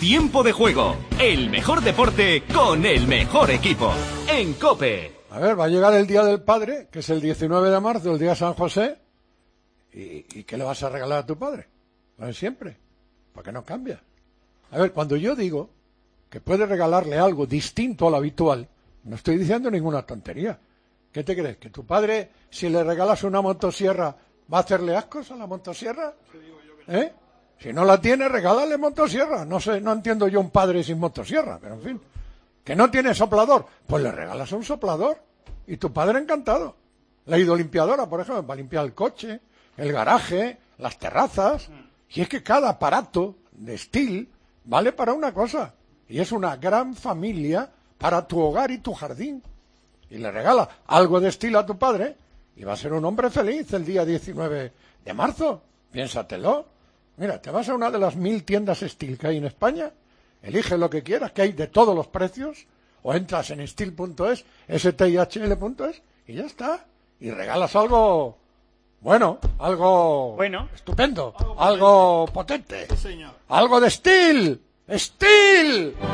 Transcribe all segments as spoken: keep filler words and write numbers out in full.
Tiempo de Juego, el mejor deporte con el mejor equipo. En COPE. A ver, va a llegar el Día del Padre, que es el diecinueve de marzo, el día de San José. ¿Y, y qué le vas a regalar a tu padre? Lo de siempre. ¿Por qué no cambia? A ver, cuando yo digo que puedes regalarle algo distinto a lo habitual, no estoy diciendo ninguna tontería. ¿Qué te crees? ¿Que tu padre, si le regalas una motosierra, va a hacerle ascos a la motosierra? ¿Eh? Si no la tiene, regálale motosierra. No sé, no entiendo yo un padre sin motosierra, pero en fin. ¿Que no tiene soplador? Pues le regalas un soplador. Y tu padre encantado. La hidrolimpiadora, por ejemplo, va a limpiar el coche, el garaje, las terrazas. Y es que cada aparato de Stihl vale para una cosa. Y es una gran familia para tu hogar y tu jardín. Y le regala algo de Stihl a tu padre y va a ser un hombre feliz el día diecinueve de marzo. Piénsatelo. Mira, te vas a una de las mil tiendas Stihl que hay en España, elige lo que quieras, que hay de todos los precios, o entras en stihl punto es, S T I H L punto es, y ya está. Y regalas algo bueno, algo bueno, estupendo, algo, algo potente, sí, señor. Algo de Stihl. ¡Stihl! ¿Eh?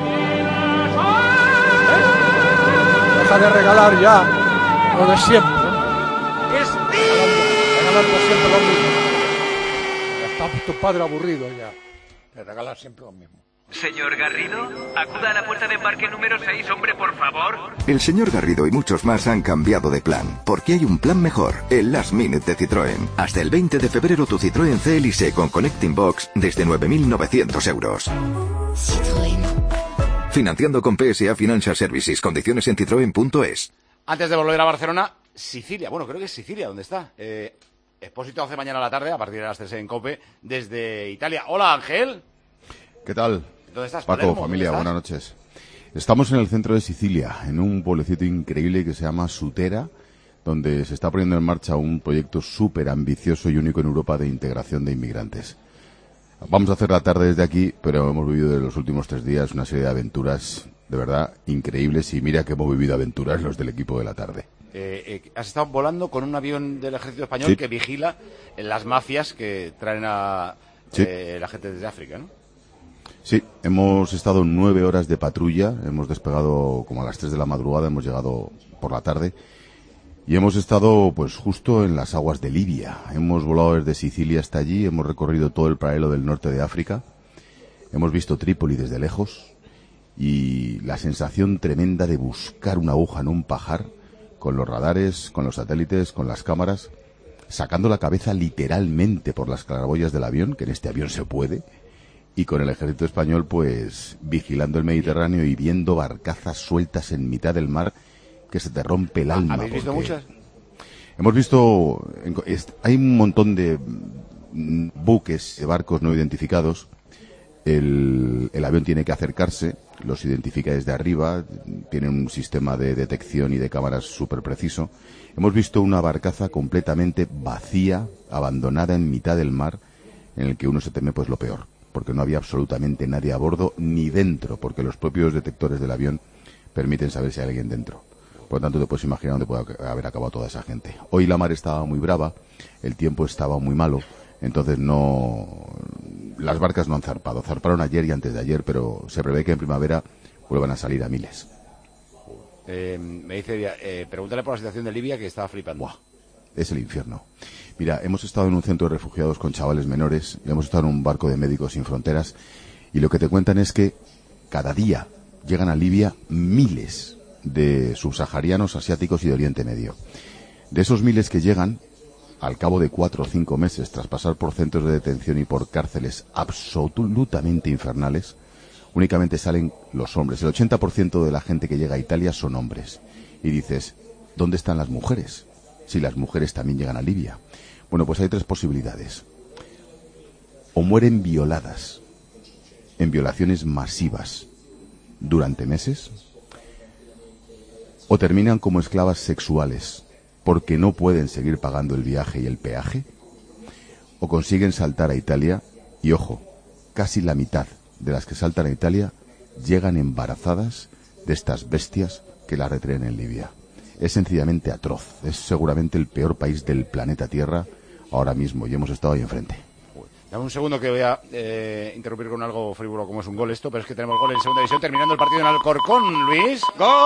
Deja de regalar ya lo de siempre. ¡Stihl! Regalando siempre lo mismo. Ya está tu padre aburrido ya. De regalar siempre lo mismo. Señor Garrido, acuda a la puerta de embarque número seis, hombre, por favor. El señor Garrido y muchos más han cambiado de plan, porque hay un plan mejor, el Last Minute de Citroën. Hasta el veinte de febrero tu Citroën C L S con Connecting Box desde nueve mil novecientos euros. Citroën. Financiando con P S A Financial Services. Condiciones en citroen punto es. Antes de volver a Barcelona, Sicilia. Bueno, creo que es Sicilia, ¿dónde está? Eh, Expósito hace mañana a la tarde, a partir de las tres en COPE, desde Italia. Hola, Ángel. ¿Qué tal? ¿Dónde estás, Paco, Palermo? familia, ¿Dónde estás? buenas noches. Estamos en el centro de Sicilia, en un pueblecito increíble que se llama Sutera, donde se está poniendo en marcha un proyecto súper ambicioso y único en Europa de integración de inmigrantes. Vamos a hacer la tarde desde aquí, pero hemos vivido de los últimos tres días una serie de aventuras, de verdad, increíbles, y mira que hemos vivido aventuras los del equipo de la tarde. Eh, eh, has estado volando con un avión del ejército español Sí. que vigila las mafias que traen a Sí. eh, la gente desde África, ¿no? Sí, hemos estado nueve horas de patrulla, hemos despegado como a las tres de la madrugada, hemos llegado por la tarde y hemos estado pues justo en las aguas de Libia. Hemos volado desde Sicilia hasta allí, hemos recorrido todo el paralelo del norte de África, hemos visto Trípoli desde lejos y la sensación tremenda de buscar una aguja en un pajar con los radares, con los satélites, con las cámaras, sacando la cabeza literalmente por las claraboyas del avión, que en este avión se puede, y con el ejército español pues vigilando el Mediterráneo y viendo barcazas sueltas en mitad del mar que se te rompe el alma. ¿Habéis visto porque muchas? Hemos visto, hay un montón de buques, de barcos no identificados. El, el avión tiene que acercarse, los identifica desde arriba, tiene un sistema de detección y de cámaras súper preciso. Hemos visto una barcaza completamente vacía, abandonada en mitad del mar, en el que uno se teme pues lo peor, porque no había absolutamente nadie a bordo ni dentro, porque los propios detectores del avión permiten saber si hay alguien dentro. Por lo tanto, te puedes imaginar dónde puede haber acabado toda esa gente. Hoy la mar estaba muy brava, el tiempo estaba muy malo, entonces no, las barcas no han zarpado. Zarparon ayer y antes de ayer, pero se prevé que en primavera vuelvan a salir a miles. Eh, me dice, eh, pregúntale por la situación de Libia, que estaba flipando. Buah, es el infierno. Mira, hemos estado en un centro de refugiados con chavales menores, hemos estado en un barco de Médicos Sin Fronteras, y lo que te cuentan es que cada día llegan a Libia miles de subsaharianos, asiáticos y de Oriente Medio. De esos miles que llegan, al cabo de cuatro o cinco meses, tras pasar por centros de detención y por cárceles absolutamente infernales, únicamente salen los hombres. El ochenta por ciento de la gente que llega a Italia son hombres. Y dices, ¿dónde están las mujeres? Si las mujeres también llegan a Libia. Bueno, pues hay tres posibilidades. O mueren violadas, en violaciones masivas, durante meses, o terminan como esclavas sexuales, porque no pueden seguir pagando el viaje y el peaje, o consiguen saltar a Italia, y ojo, casi la mitad de las que saltan a Italia llegan embarazadas de estas bestias que las retraen en Libia. Es sencillamente atroz, es seguramente el peor país del planeta Tierra ahora mismo, y hemos estado ahí enfrente. Dame un segundo que voy a eh, interrumpir con algo frívolo como es un gol esto, pero es que tenemos gol en segunda división, terminando el partido en Alcorcón, Luis.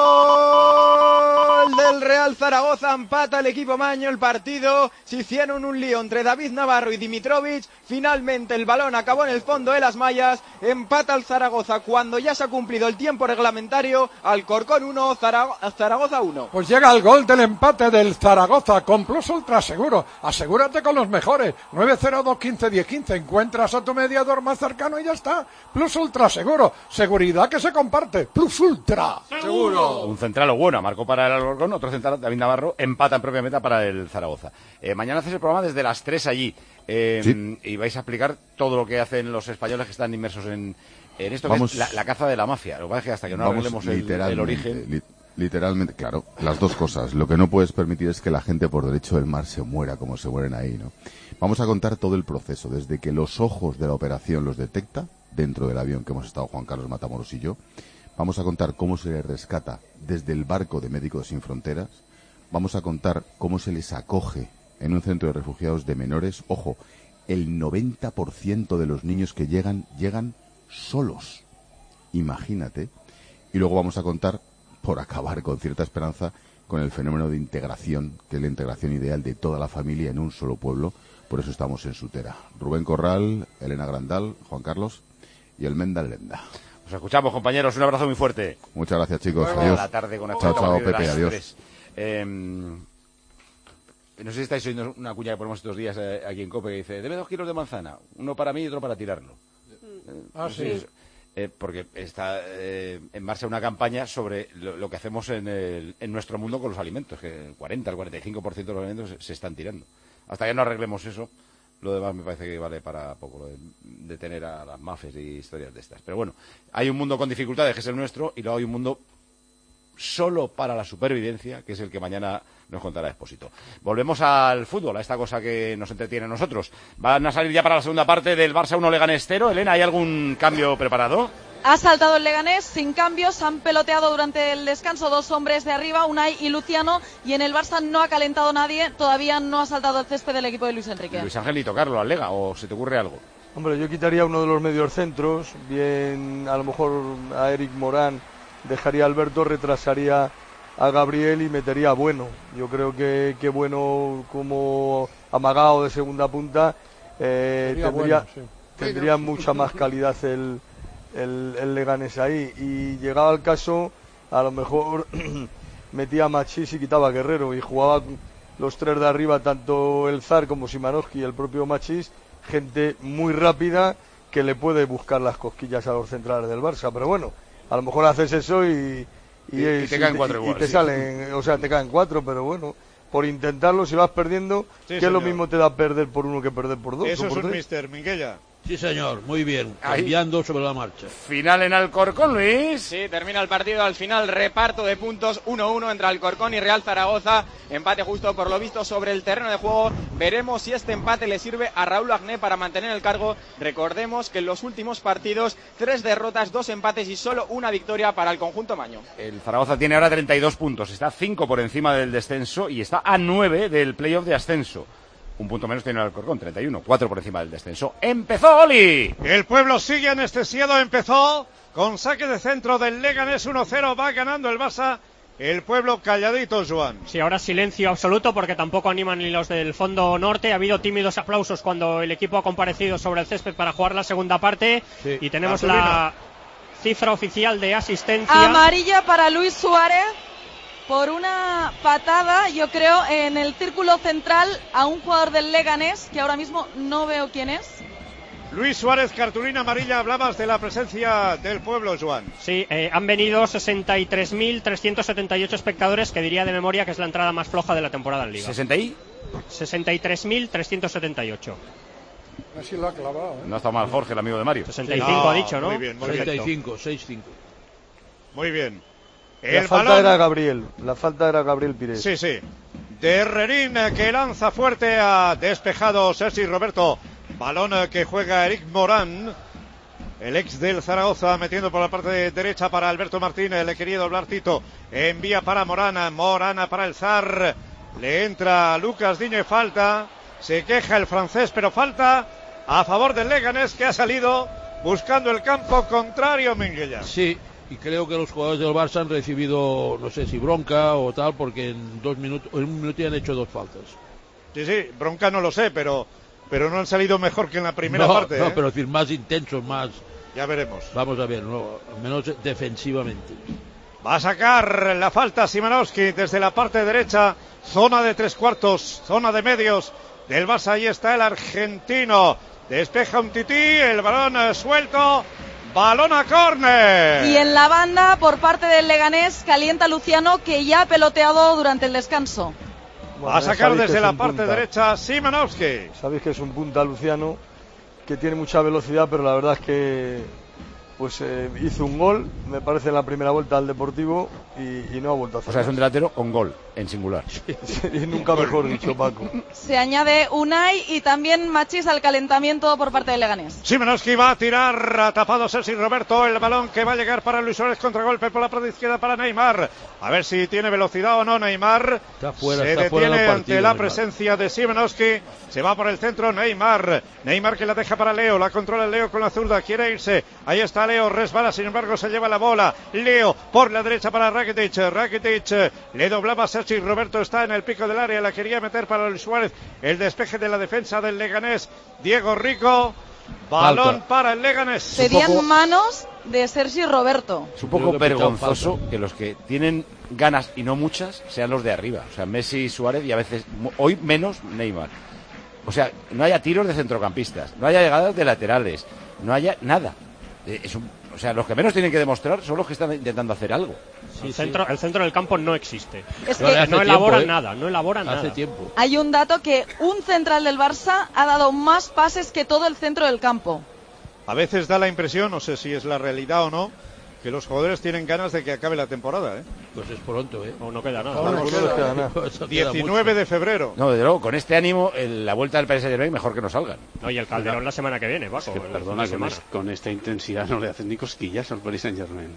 ¡Gol del Real Zaragoza! Empata el equipo maño el partido. Se hicieron un lío entre David Navarro y Dimitrovic. Finalmente el balón acabó en el fondo de las mallas. Empata el Zaragoza cuando ya se ha cumplido el tiempo reglamentario. Alcorcón uno, Zaragoza uno. Pues llega el gol del empate del Zaragoza con Plus Ultra Seguro. Asegúrate con los mejores. nueve cero dos quince diez quince. Encuentras a tu mediador más cercano y ya está. Plus Ultra Seguro. Seguridad que se comparte. Plus Ultra Seguro. Un central o bueno, marcó para el Alcorcón, otro central, David Navarro, empata en propia meta para el Zaragoza. Eh, mañana haces el programa desde las tres allí. Eh, sí. Y vais a explicar todo lo que hacen los españoles que están inmersos en, en esto, Vamos, que es la, la caza de la mafia. Lo que pasa es que hasta que no arreglemos el, el origen... Li, literalmente, claro, las dos cosas. Lo que no puedes permitir es que la gente por derecho del mar se muera como se mueren ahí, ¿no? Vamos a contar todo el proceso, desde que los ojos de la operación los detecta, dentro del avión que hemos estado Juan Carlos Matamoros y yo. Vamos a contar cómo se les rescata desde el barco de Médicos Sin Fronteras. Vamos a contar cómo se les acoge en un centro de refugiados de menores. Ojo, el noventa por ciento de los niños que llegan, llegan solos. Imagínate. Y luego vamos a contar, por acabar con cierta esperanza, con el fenómeno de integración, que es la integración ideal de toda la familia en un solo pueblo. Por eso estamos en Sutera. Rubén Corral, Elena Grandal, Juan Carlos y el Menda Lenda. Os escuchamos, compañeros. Un abrazo muy fuerte. Muchas gracias, chicos. Bueno, adiós. La tarde con chao, chao, Pepe. Adiós. Eh, no sé si estáis oyendo una cuña que ponemos estos días eh, aquí en COPE que dice: deme dos kilos de manzana, uno para mí y otro para tirarlo. Eh, ah, sí. sí. Eh, porque está eh, en marcha una campaña sobre lo, lo que hacemos en, el, en nuestro mundo con los alimentos, que el cuarenta, el cuarenta y cinco por ciento de los alimentos se, se están tirando. Hasta que no arreglemos eso, lo demás me parece que vale para poco, lo de detener a las mafias y historias de estas. Pero bueno, hay un mundo con dificultades, que es el nuestro, y luego hay un mundo solo para la supervivencia, que es el que mañana nos contará Expósito. Volvemos al fútbol, a esta cosa que nos entretiene a nosotros. Van a salir ya para la segunda parte del Barça uno Leganés cero. Elena, ¿hay algún cambio preparado? Ha saltado el Leganés sin cambios, han peloteado durante el descanso dos hombres de arriba, Unai y Luciano, y en el Barça no ha calentado nadie, todavía no ha saltado el césped del equipo de Luis Enrique. Luis Ángel, ni tocarlo al Lega, ¿o se te ocurre algo? Hombre, yo quitaría uno de los medios centros, bien a lo mejor a Eric Morán, dejaría a Alberto, retrasaría a Gabriel y metería a Bueno. Yo creo que, que Bueno, como amagado de segunda punta, eh, tendría, bueno, sí. tendría mucha más calidad el... El, el Leganés ahí, y llegado al caso a lo mejor metía a Machís y quitaba a Guerrero y jugaba los tres de arriba, tanto el Zar como Simanowski y el propio Machís, gente muy rápida que le puede buscar las cosquillas a los centrales del Barça. Pero bueno, a lo mejor haces eso y y, y, y te caen cuatro igual, y te sí. salen, o sea, te caen cuatro, pero bueno, por intentarlo, si vas perdiendo, sí, que señor. Es lo mismo te da perder por uno que perder por dos. Eso por es un tres. mister Minguella. Sí, señor, muy bien, cambiando Ahí. sobre la marcha. Final en Alcorcón, Luis. Sí, termina el partido al final, reparto de puntos uno uno entre Alcorcón y Real Zaragoza, empate justo por lo visto sobre el terreno de juego. Veremos si este empate le sirve a Raúl Agné para mantener el cargo. Recordemos que en los últimos partidos, tres derrotas, dos empates y solo una victoria para el conjunto maño. El Zaragoza tiene ahora treinta y dos puntos, está cinco por encima del descenso y está a nueve del playoff de ascenso. Un punto menos tiene el Alcorcón, treinta y uno, cuatro por encima del descenso. ¡Empezó, Oli! El pueblo sigue anestesiado, empezó con saque de centro del Leganés uno cero, va ganando el Barça. El pueblo calladito, Joan. Sí, ahora silencio absoluto porque tampoco animan ni los del fondo norte. Ha habido tímidos aplausos cuando el equipo ha comparecido sobre el césped para jugar la segunda parte. Sí. Y tenemos Arturina. La cifra oficial de asistencia. Amarilla para Luis Suárez por una patada, yo creo, en el círculo central a un jugador del Leganés, que ahora mismo no veo quién es. Luis Suárez, cartulina amarilla. Hablabas de la presencia del pueblo, Joan. Sí, eh, han venido sesenta y tres mil trescientos setenta y ocho espectadores, que diría de memoria que es la entrada más floja de la temporada en Liga. ¿sesenta y? sesenta y tres mil trescientos setenta y ocho. Así lo ha clavado, ¿eh? No está mal Jorge, el amigo de Mario. sesenta y cinco no, ha dicho, ¿no? Muy bien, muy sesenta y cinco, sesenta y cinco. Muy bien. La El falta balón... era Gabriel, la falta era Gabriel Pires. Sí, sí. De Herrerín, que lanza fuerte, a despejado Sergi Roberto. Balón que juega Eric Morán, el ex del Zaragoza, metiendo por la parte derecha para Alberto Martínez. Le quería doblar Tito. Envía para Morana, Morana para el Zar. Le entra Lucas Diño y falta. Se queja el francés, pero falta a favor del Leganés, que ha salido buscando el campo contrario, Minguella. Sí, y creo que los jugadores del Barça han recibido, no sé si bronca o tal, porque en dos minutos, en un minuto ya han hecho dos faltas. Sí, sí, bronca no lo sé, pero pero no han salido mejor que en la primera no, parte. No, ¿eh? pero es decir, más intensos, más... Ya veremos. Vamos a ver, no, al menos defensivamente. Va a sacar la falta Szymanowski desde la parte derecha, zona de tres cuartos, zona de medios del Barça. Ahí está el argentino. Despeja un tití, el balón suelto, balón a córner. Y en la banda, por parte del Leganés, calienta Luciano, que ya ha peloteado durante el descanso. Bueno, va a sacar desde la parte punta. derecha Szymanowski. Sabéis que es un punta Luciano, que tiene mucha velocidad, pero la verdad es que pues eh, hizo un gol, me parece, en la primera vuelta al Deportivo y, y no ha vuelto a hacer. O sea, es un delantero con gol, en singular. Y nunca mejor dicho, Paco. Se añade Unai y también Machís al calentamiento por parte del Leganés. Szymanowski va a tirar, ha tapado Sergi Roberto, el balón que va a llegar para Luis Suárez, contragolpe por la parte izquierda para Neymar. A ver si tiene velocidad o no Neymar. Está fuera, se está detiene fuera del partido, ante la Neymar. presencia de Szymanowski. Se va por el centro Neymar. Neymar que la deja para Leo, la controla Leo con la zurda, quiere irse. Ahí está Leo, resbala, sin embargo se lleva la bola. Leo por la derecha para Rakitic. Rakitic le doblaba a Sergi Roberto, está en el pico del área, la quería meter para Luis Suárez. El despeje de la defensa del Leganés. Diego Rico. Balón Falta. para el Leganés. Serían poco... manos de Sergi Roberto. Es un poco que vergonzoso que los que tienen ganas y no muchas sean los de arriba. O sea, Messi y Suárez y a veces, hoy menos Neymar. O sea, no haya tiros de centrocampistas, no haya llegadas de laterales, no haya nada. Es un, o sea, los que menos tienen que demostrar son los que están intentando hacer algo. Sí, el, centro, sí. el centro del campo no existe. Es no, que no elaboran tiempo, ¿eh? nada, no elaboran Hace nada. tiempo. Hay un dato que un central del Barça ha dado más pases que todo el centro del campo. A veces da la impresión, no sé si es la realidad o no, que los jugadores tienen ganas de que acabe la temporada, ¿eh? Pues es pronto, ¿eh? O no queda nada. No, no queda nada. diecinueve de febrero. No, desde luego, con este ánimo, el, la vuelta del Paris Saint-Germain mejor que no salgan. No, y el Calderón la semana que viene, Paco. Es que, perdona, con, es, con esta intensidad no le hacen ni cosquillas al Paris Saint-Germain.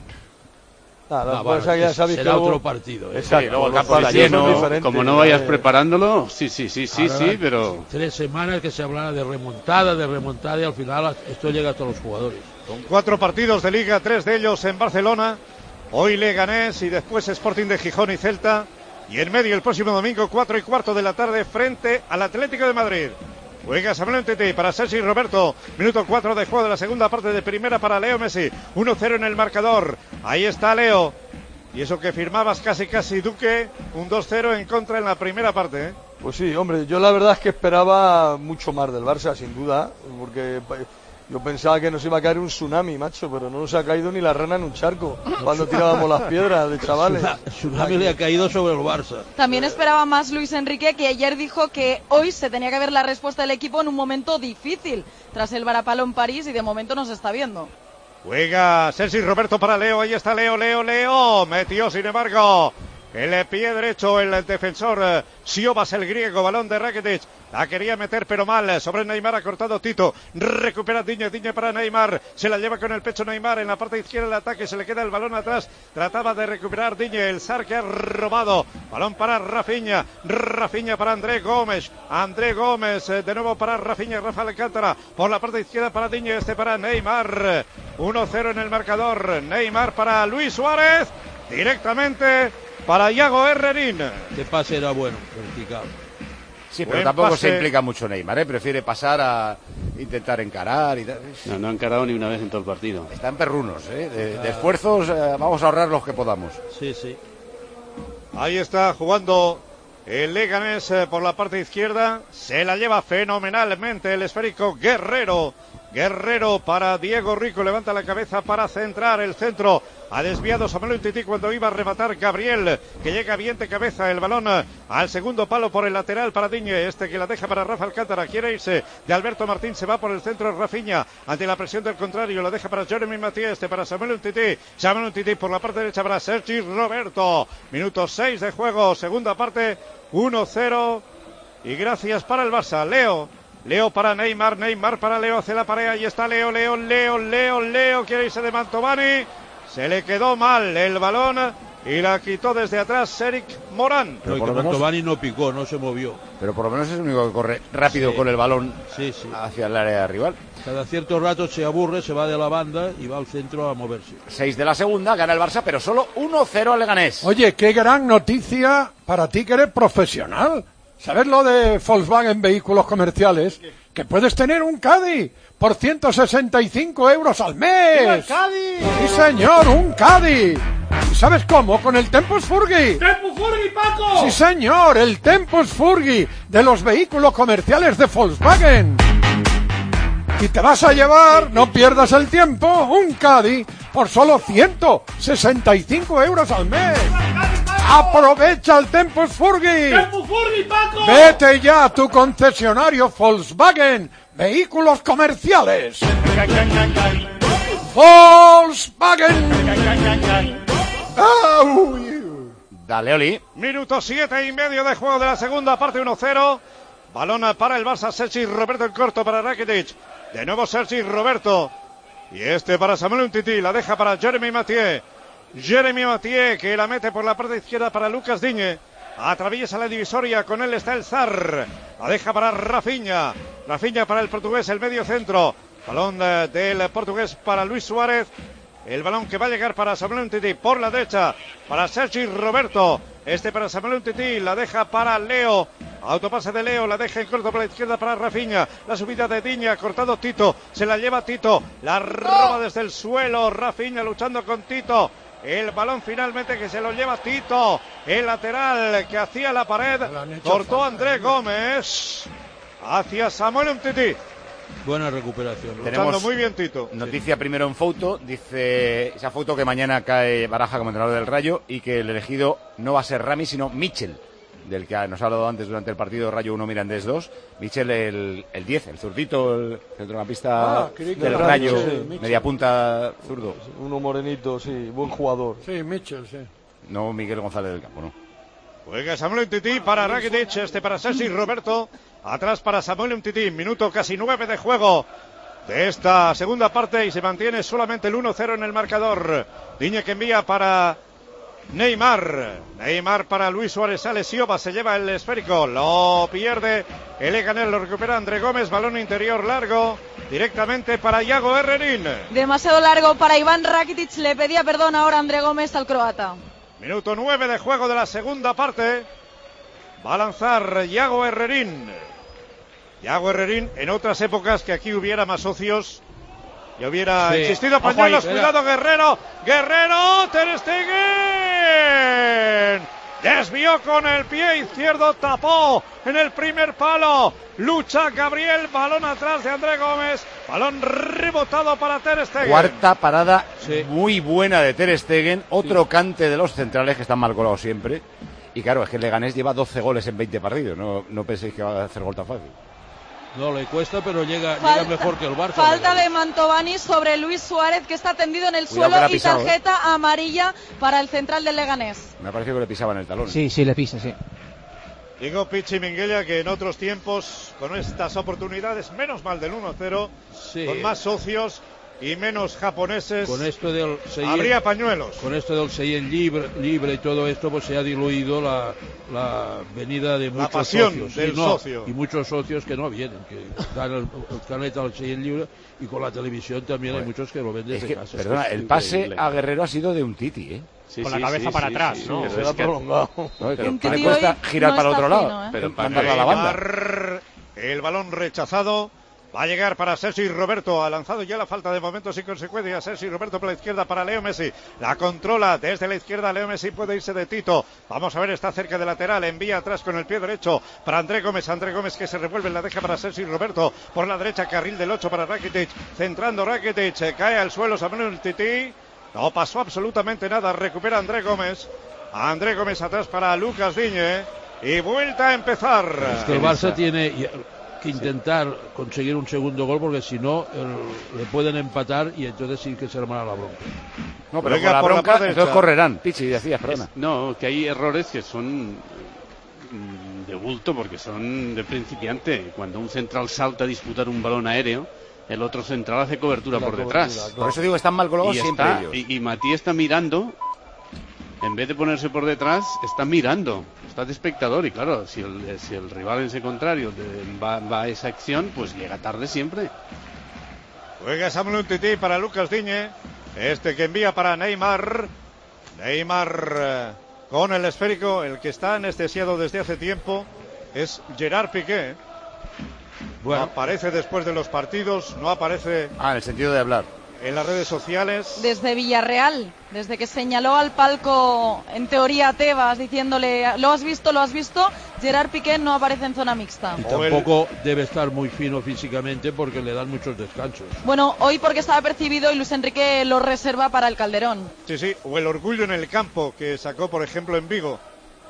Ah, Ah, pues bueno, ya sabéis será que otro luego... partido, ¿eh? Exacto, Sí, luego el los campo está partidos son lleno, diferentes. Como no vayas Eh, preparándolo, sí, sí, sí, sí, Ahora, sí, pero... Tres semanas que se hablará de remontada, de remontada, y al final esto llega a todos los jugadores. Con cuatro partidos de Liga, tres de ellos en Barcelona. Hoy Leganés y después Sporting de Gijón y Celta. Y en medio el próximo domingo, cuatro y cuarto de la tarde, frente al Atlético de Madrid. Juega Samuel Umtiti para Sergi Roberto. Minuto cuatro de juego de la segunda parte de primera para Leo Messi. uno cero en el marcador. Ahí está Leo. Y eso que firmabas casi casi Duque, un dos cero en contra en la primera parte, ¿eh? Pues sí, hombre, yo la verdad es que esperaba mucho más del Barça, sin duda, porque yo pensaba que nos iba a caer un tsunami, macho, pero no nos ha caído ni la rana en un charco cuando tirábamos las piedras de chavales. El tsunami le ha caído sobre el Barça. También esperaba más Luis Enrique, que ayer dijo que hoy se tenía que ver la respuesta del equipo en un momento difícil, tras el varapalo en París, y de momento no se está viendo. Juega Sergi Roberto para Leo, ahí está Leo, Leo, Leo, metió sin embargo el pie derecho el defensor eh, Siobas, el griego, balón de Rakitic, la quería meter pero mal, sobre Neymar ha cortado Tito, recupera Digne, Digne para Neymar, se la lleva con el pecho Neymar, en la parte izquierda el ataque, se le queda el balón atrás, trataba de recuperar Digne, el Sar que ha robado, balón para Rafinha, Rafinha para André Gómez, André Gómez, eh, de nuevo para Rafinha, Rafael Alcántara, por la parte izquierda para Digne, este para Neymar, uno cero en el marcador, Neymar para Luis Suárez, directamente para Iago Herrerín. Este pase era bueno, vertical. Sí, pero Buen tampoco pase. se implica mucho Neymar, ¿eh? Prefiere pasar a intentar encarar y tal. No, no ha encarado ni una vez en todo el partido. Están perrunos, ¿eh? De, de esfuerzos eh, vamos a ahorrar los que podamos. Sí, sí. Ahí está jugando el Leganés eh, por la parte izquierda. Se la lleva fenomenalmente el esférico Guerrero. Guerrero para Diego Rico, levanta la cabeza para centrar el centro. Ha desviado Samuel Umtiti cuando iba a rematar Gabriel, que llega bien de cabeza el balón al segundo palo por el lateral para Digne, este que la deja para Rafa Alcántara, quiere irse de Alberto Martín, se va por el centro Rafinha, ante la presión del contrario, la deja para Jeremy Matías, este para Samuel Umtiti, Samuel Umtiti por la parte derecha para Sergi Roberto, minuto seis de juego, segunda parte, uno cero, y gracias para el Barça, Leo. Leo para Neymar, Neymar para Leo, hace la pared, ahí está Leo, Leo, Leo, Leo, Leo, quiere irse de Mantovani, se le quedó mal el balón y la quitó desde atrás Eric Morán. Pero que Mantovani no picó, no se movió. Pero por lo menos es el único que corre rápido sí. con el balón sí, sí. hacia el área rival. Cada cierto rato se aburre, se va de la banda y va al centro a moverse. seis de la segunda, gana el Barça, pero solo uno cero al Leganés. Oye, qué gran noticia para ti que eres profesional. ¿Sabes lo de Volkswagen Vehículos Comerciales? Que puedes tener un Caddy por ciento sesenta y cinco euros al mes. ¡Viva el Caddy! Sí, señor, un Caddy. ¿Y sabes cómo? Con el Tempus Furgi. ¡Tempus Furgi, Paco! Sí, señor, el Tempus Furgi de los vehículos comerciales de Volkswagen. Y te vas a llevar, no pierdas el tiempo, un Caddy por solo ciento sesenta y cinco euros al mes. ¡Aprovecha el Tempus Furgi! ¡Tempus Furgi, Paco! ¡Vete ya a tu concesionario Volkswagen Vehículos Comerciales! ¡Volkswagen! ¡Au! Dale, Oli. Minuto siete y medio de juego de la segunda parte, uno cero. Balón para el Barça, Sergi Roberto en corto para Rakitic. De nuevo Sergi Roberto. Y este para Samuel Umtiti, la deja para Jeremy Mathieu. Jeremy Mathieu que la mete por la parte izquierda para Lucas Digne. Atraviesa la divisoria, con él está el Zar. La deja para Rafinha. Rafinha para el portugués, el medio centro. Balón de, del portugués para Luis Suárez. El balón que va a llegar para Samuel Umtiti por la derecha. Para Sergi Roberto. Este para Samuel Umtiti, la deja para Leo. Autopase de Leo, la deja en corto por la izquierda para Rafinha. La subida de Digne, cortado Tito. Se la lleva Tito. La roba desde el suelo. Rafinha luchando con Tito. El balón finalmente que se lo lleva Tito. El lateral que hacía la pared. Cortó André Gómez. Hacia Samuel Umtiti. Buena recuperación. Tenemos muy bien Tito. Noticia primero en foto. Dice esa foto que mañana cae Baraja como entrenador del Rayo y que el elegido no va a ser Rami sino Michel, del que nos ha hablado antes durante el partido Rayo uno Mirandés dos. Michel el, el diez, el zurdito, el centrocampista ah, del Rayo, sí, media punta zurdo. Uno morenito, sí, buen jugador. Sí, Michel, sí. No Miguel González del Campo, no. Juega Samuel Umtiti para Rakitic, este para Sergi Roberto. Atrás para Samuel Umtiti, minuto casi nueve de juego de esta segunda parte y se mantiene solamente el uno cero en el marcador. Digne que envía para Neymar. Neymar para Luis Suárez, sale Sioba, se lleva el esférico, lo pierde el Leganés, lo recupera André Gómez, balón interior largo, directamente para Iago Herrerín. Demasiado largo para Iván Rakitic, le pedía perdón ahora André Gómez al croata. Minuto nueve de juego de la segunda parte. Va a lanzar Iago Herrerín. Iago Herrerín, en otras épocas que aquí hubiera más socios y hubiera sí. existido pañuelos. Ahí, cuidado Guerrero. Guerrero, Ter Stegen. Desvió con el pie izquierdo, tapó en el primer palo. Lucha Gabriel, balón atrás de André Gómez. Balón rebotado para Ter Stegen. Cuarta parada sí. muy buena de Ter Stegen. Otro sí. cante de los centrales que están mal colados siempre. Y claro, es que el Leganés lleva doce goles en veinte partidos. No, no penséis que va a hacer gol tan fácil. No, le cuesta, pero llega, falta, llega mejor que el Barça. Falta de Mantovani sobre Luis Suárez, que está tendido en el Cuidado suelo, y pisado, tarjeta ¿eh? amarilla para el central del Leganés. Me ha parecido que le pisaban el talón. Sí, sí, le pisa, sí. Digo Pichi Minguella que en otros tiempos, con estas oportunidades, menos mal del uno cero, sí. con más socios y menos japoneses, con esto del Seyen, habría pañuelos. Con esto del Seyen libre, libre y todo esto, pues se ha diluido la, la venida de muchos la pasión socios. del y, no, socio. Y muchos socios que no vienen, que dan el, el carnet al Seyen libre, y con la televisión también bueno, hay muchos que lo ven desde es que, casa. Perdona, el pase a Guerrero ha sido de un Titi, ¿eh? Sí, con sí, la cabeza sí, para sí, atrás, sí, ¿no? Se ha prolongado. No, que le cuesta girar no para el otro lado, fino, ¿eh? Pero para la banda. El balón rechazado. Va a llegar para Sergi Roberto, ha lanzado ya la falta de momentos y consecuencias. Sergi Roberto por la izquierda para Leo Messi, la controla desde la izquierda. Leo Messi puede irse de Tito, vamos a ver, está cerca de lateral, envía atrás con el pie derecho para André Gómez. André Gómez que se revuelve, la deja para Sergi Roberto por la derecha, carril del ocho para Rakitic, centrando Rakitic, cae al suelo Samuel Umtiti, no pasó absolutamente nada, recupera André Gómez. André Gómez atrás para Lucas Digne y vuelta a empezar. Es que el Barça tiene que intentar sí. conseguir un segundo gol, porque si no el, le pueden empatar y entonces sí que se armará la bronca. No, pero con la bronca la entonces correrán. Pichi, decías, perdona. Es, no, que hay errores que son de bulto porque son de principiante. Cuando un central salta a disputar un balón aéreo, el otro central hace cobertura la por cobertura, detrás. Claro. Por eso digo que están mal colocados siempre está, ellos. Y, y Matías está mirando en vez de ponerse por detrás, está mirando, está de espectador. Y claro, si el, si el rival en ese contrario de, va, va a esa acción, pues llega tarde siempre. Juega Samuel Umtiti para Lucas Digne. Este que envía para Neymar. Neymar eh, con el esférico. El que está anestesiado desde hace tiempo es Gerard Piqué. Bueno. No aparece después de los partidos, no aparece... Ah, en el sentido de hablar. En las redes sociales. Desde Villarreal, desde que señaló al palco, en teoría, Tebas, diciéndole, ¿lo has visto, lo has visto? Gerard Piqué no aparece en zona mixta. Y tampoco debe estar muy fino físicamente porque le dan muchos descansos. Bueno, hoy porque estaba percibido y Luis Enrique lo reserva para el Calderón. Sí, sí, o el orgullo en el campo que sacó, por ejemplo, en Vigo.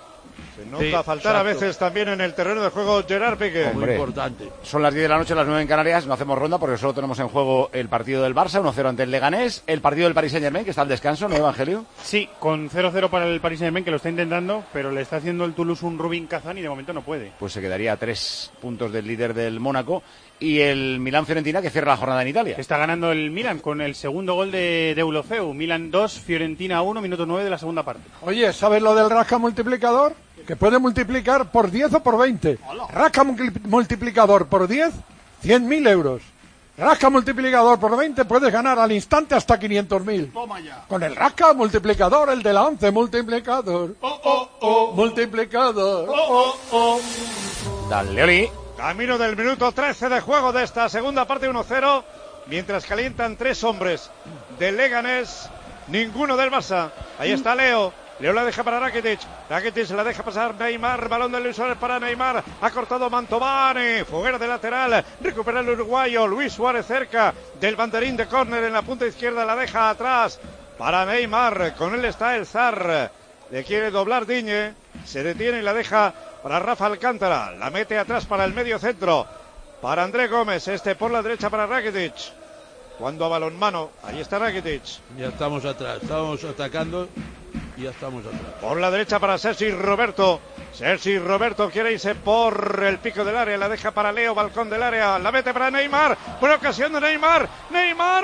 Se nota Sí, faltar exacto. a veces también en el terreno de juego Gerard Piqué. Hombre, importante. Son las diez de la noche, las nueve en Canarias. No hacemos ronda porque solo tenemos en juego el partido del Barça, uno cero ante el Leganés. El partido del Paris Saint-Germain, que está al descanso, ¿no, Evangelio? Sí, con cero cero para el Paris Saint-Germain, que lo está intentando, pero le está haciendo el Toulouse un Rubin Kazan y de momento no puede. Pues se quedaría a tres puntos del líder del Mónaco. Y el Milán-Fiorentina, que cierra la jornada en Italia. Está ganando el Milan con el segundo gol de Deulofeu. Milan dos, Fiorentina uno, minuto nueve de la segunda parte. Oye, ¿sabes lo del rasca multiplicador? Que puede multiplicar por diez o por veinte. Rasca multiplicador por diez, cien mil euros. Rasca multiplicador por veinte, puedes ganar al instante hasta quinientos mil. Toma ya. Con el rasca multiplicador, el de la once multiplicador. Oh, oh, oh. Multiplicador. Oh, oh, oh. Dale, Oli. Camino del minuto trece de juego de esta segunda parte, uno cero. Mientras calientan tres hombres del Leganés, ninguno del Barça. Ahí está Leo. Leo la deja para Rakitic. Rakitic la deja pasar Neymar. Balón de Luis Suárez para Neymar. Ha cortado Mantovani. Foguera de lateral. Recupera el uruguayo. Luis Suárez cerca del banderín de córner en la punta izquierda. La deja atrás para Neymar. Con él está el Zar. Le quiere doblar Digne. Se detiene y la deja para Rafa Alcántara. La mete atrás para el medio centro. Para André Gómez. Este por la derecha para Rakitic. Cuando a balonmano. Ahí está Rakitic. Ya estamos atrás. Estamos atacando y ya estamos atrás. Por la derecha para Sergi Roberto. Sergi Roberto quiere irse por el pico del área. La deja para Leo, balcón del área. La mete para Neymar. Buena ocasión de Neymar. Neymar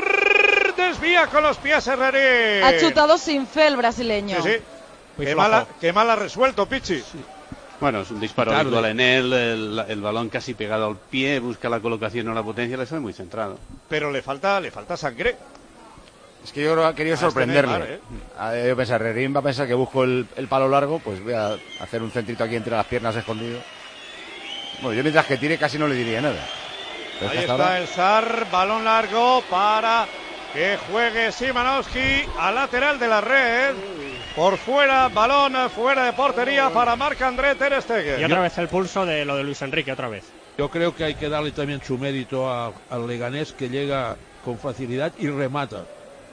desvía con los pies Herreri. Ha chutado sin fe el brasileño. Sí, sí. Muy Qué flojo. mala, qué mal ha resuelto, Pichi. Sí. Bueno, es un disparo Tarde. habitual en él, el, el balón casi pegado al pie, busca la colocación o la potencia, le sale muy centrado. Pero le falta, le falta sangre. Es que yo creo que ha querido A este sorprenderle. Neymar, ¿eh? Ha yo pensar, Herrerín va a pensar que busco el, el palo largo, pues voy a hacer un centrito aquí entre las piernas escondido. Bueno, yo mientras que tire casi no le diría nada. Pero Ahí es que hasta está ahora- el Zar, balón largo para que juegue Simanowski a lateral de la red. Por fuera, balón fuera de portería para Marc-André Ter Stegen. Y otra vez el pulso de lo de Luis Enrique, otra vez. Yo creo que hay que darle también su mérito a- al Leganés, que llega con facilidad y remata.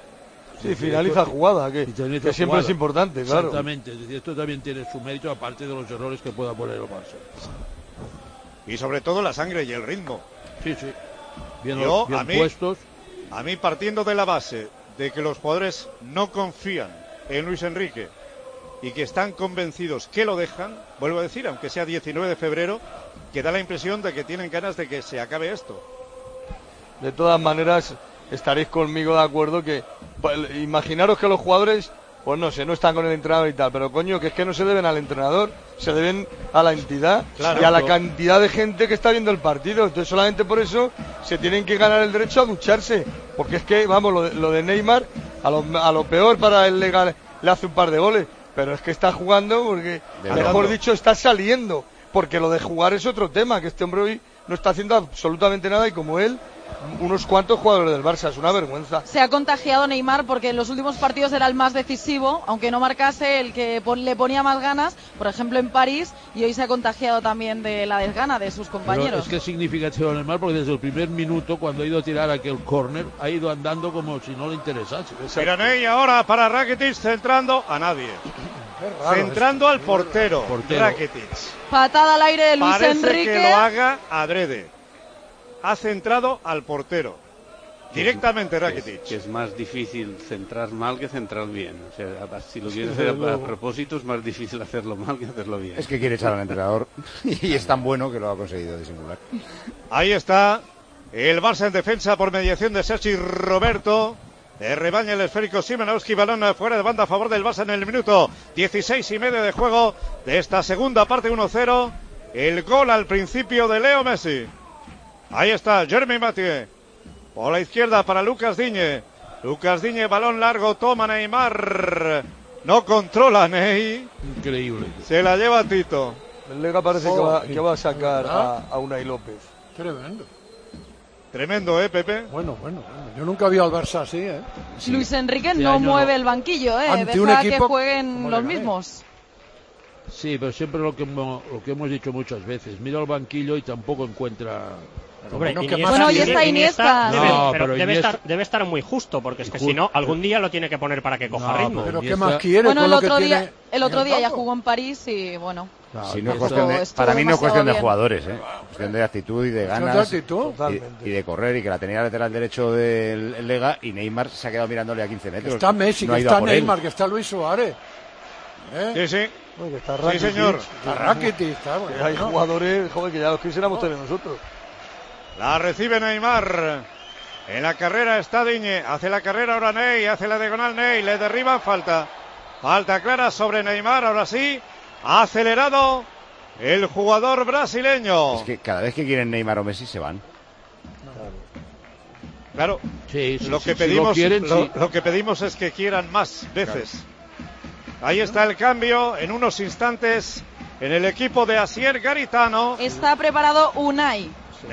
Sí, finaliza jugada, que, Y finaliza que siempre jugada. es importante, claro. Exactamente, es decir, esto también tiene su mérito, aparte de los errores que pueda poner el Barça. Y sobre todo la sangre y el ritmo. Sí, sí. Bien, Yo, bien a mí- puestos. A mí, partiendo de la base de que los jugadores no confían en Luis Enrique y que están convencidos que lo dejan, vuelvo a decir, aunque sea diecinueve de febrero, que da la impresión de que tienen ganas de que se acabe esto. De todas maneras, estaréis conmigo de acuerdo que pues, imaginaros que los jugadores, pues no sé, no están con el entrenador y tal, pero coño, que es que no se deben al entrenador, se deben a la entidad Claro. y a la cantidad de gente que está viendo el partido. Entonces solamente por eso se tienen que ganar el derecho a ducharse, porque es que, vamos, lo de, lo de Neymar, a lo, a lo peor para el legal le hace un par de goles, pero es que está jugando porque, mejor dicho, está saliendo, porque lo de jugar es otro tema, que este hombre hoy no está haciendo absolutamente nada y como él, unos cuantos jugadores del Barça, es una vergüenza. Se ha contagiado Neymar porque en los últimos partidos era el más decisivo, aunque no marcase, el que pon- le ponía más ganas, por ejemplo en París, y hoy se ha contagiado también de la desgana de sus Pero compañeros. es que es significativo Neymar porque desde el primer minuto, cuando ha ido a tirar aquel córner, ha ido andando como si no le interesase. Miraney ahora para Rakitic, centrando a nadie. Centrando al portero, Portero. Rakitic. Patada al aire de Luis Parece Enrique. que lo haga adrede. Ha centrado al portero. Directamente Rakitic. Que es más difícil centrar mal que centrar bien. O sea, si lo quieres hacer a, a propósito, es más difícil hacerlo mal que hacerlo bien. Es que quiere echar al entrenador y es tan bueno que lo ha conseguido disimular. Ahí está el Barça en defensa por mediación de Sergi Roberto. de rebaña el esférico Szymanowski, balón fuera de banda a favor del Barça en el minuto dieciséis y medio de juego de esta segunda parte, uno cero. El gol al principio de Leo Messi. Ahí está Jeremy Mathieu. Por la izquierda para Lucas Digne. Lucas Digne, balón largo, toma Neymar. No controla Ney. Increíble. Se la lleva Tito. El Lega parece Oh, que, va, que va a sacar ¿verdad? a, a Unai López. Tremendo. Tremendo, ¿eh, Pepe? Bueno, bueno, bueno. Yo nunca vi al Barça así, ¿eh? Sí. Luis Enrique Este no año mueve no. el banquillo, ¿eh? Ante un Deja equipo que jueguen como los Leganés. mismos. Sí, pero siempre lo que, hemos, lo que hemos dicho muchas veces. Mira al banquillo y tampoco encuentra... Hombre, Bueno, Iniesta, ¿qué más Bueno, y quiere? está Iniesta. Debe, No, pero pero debe, Iniesta- estar, debe estar muy justo, porque es que Justo. si no, algún día lo tiene que poner para que coja No, ritmo. Pero ¿qué Iniesta- más quiere Bueno, con el lo que otro tiene día, el en otro día ya campo? jugó en París y bueno. No, Si no es Iniesta- cuestión de, estuvo para mí no es demasiado cuestión de bien. jugadores, ¿eh? Cuestión de actitud y de Cuestión ganas. de actitud. Y, Totalmente. y de correr, y que la tenía lateral derecho del el Lega, y Neymar se ha quedado mirándole a quince metros. Está Messi, No ha que ido está a por él. Neymar, que está Luis Suárez. ¿Eh? Sí, sí. Oye, que está Sí, Rakitic, señor. Está Rakitic, está bueno. que hay ¿no? jugadores, joder, que ya los quisiéramos tener nosotros. La recibe Neymar. En la carrera está Digne. Hace la carrera ahora Ney. Hace la diagonal Ney. Le derriban. Falta. Falta clara sobre Neymar. Ahora sí. Ha acelerado el jugador brasileño. Es que cada vez que quieren Neymar o Messi se van. Claro. Sí, sí, Lo sí, que si pedimos, lo quieren, lo, sí. lo que pedimos es que quieran más veces. Ahí está el cambio en unos instantes en el equipo de Asier Garitano. Está preparado Unai.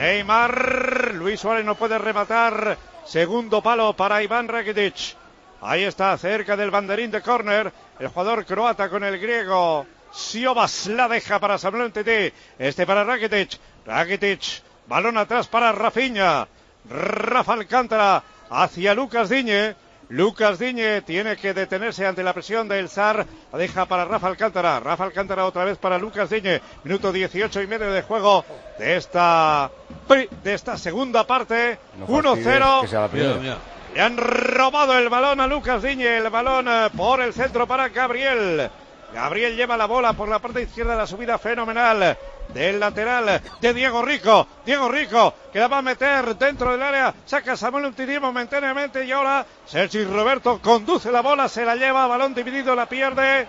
Neymar, Luis Suárez no puede rematar. Segundo palo para Iván Rakitic. Ahí está, cerca del banderín de córner, el jugador croata con el griego. Siobas la deja para Samuel Umtiti. Este para Rakitic. Rakitic, balón atrás para Rafinha. Rafa Alcántara hacia Lucas Digne. Lucas Digne tiene que detenerse ante la presión del S A R. La deja para Rafa Alcántara. Rafa Alcántara otra vez para Lucas Digne. Minuto dieciocho y medio de juego de esta, de esta segunda parte. No uno fastidies cero. que sea la primera. Mira, mira. Le han robado el balón a Lucas Digne. El balón eh, por el centro para Gabriel. Gabriel lleva la bola por la parte izquierda, la subida fenomenal del lateral de Diego Rico. Diego Rico que la va a meter dentro del área. Saca Samuel Umtiti momentáneamente y ahora Sergi Roberto conduce la bola, se la lleva, balón dividido, la pierde.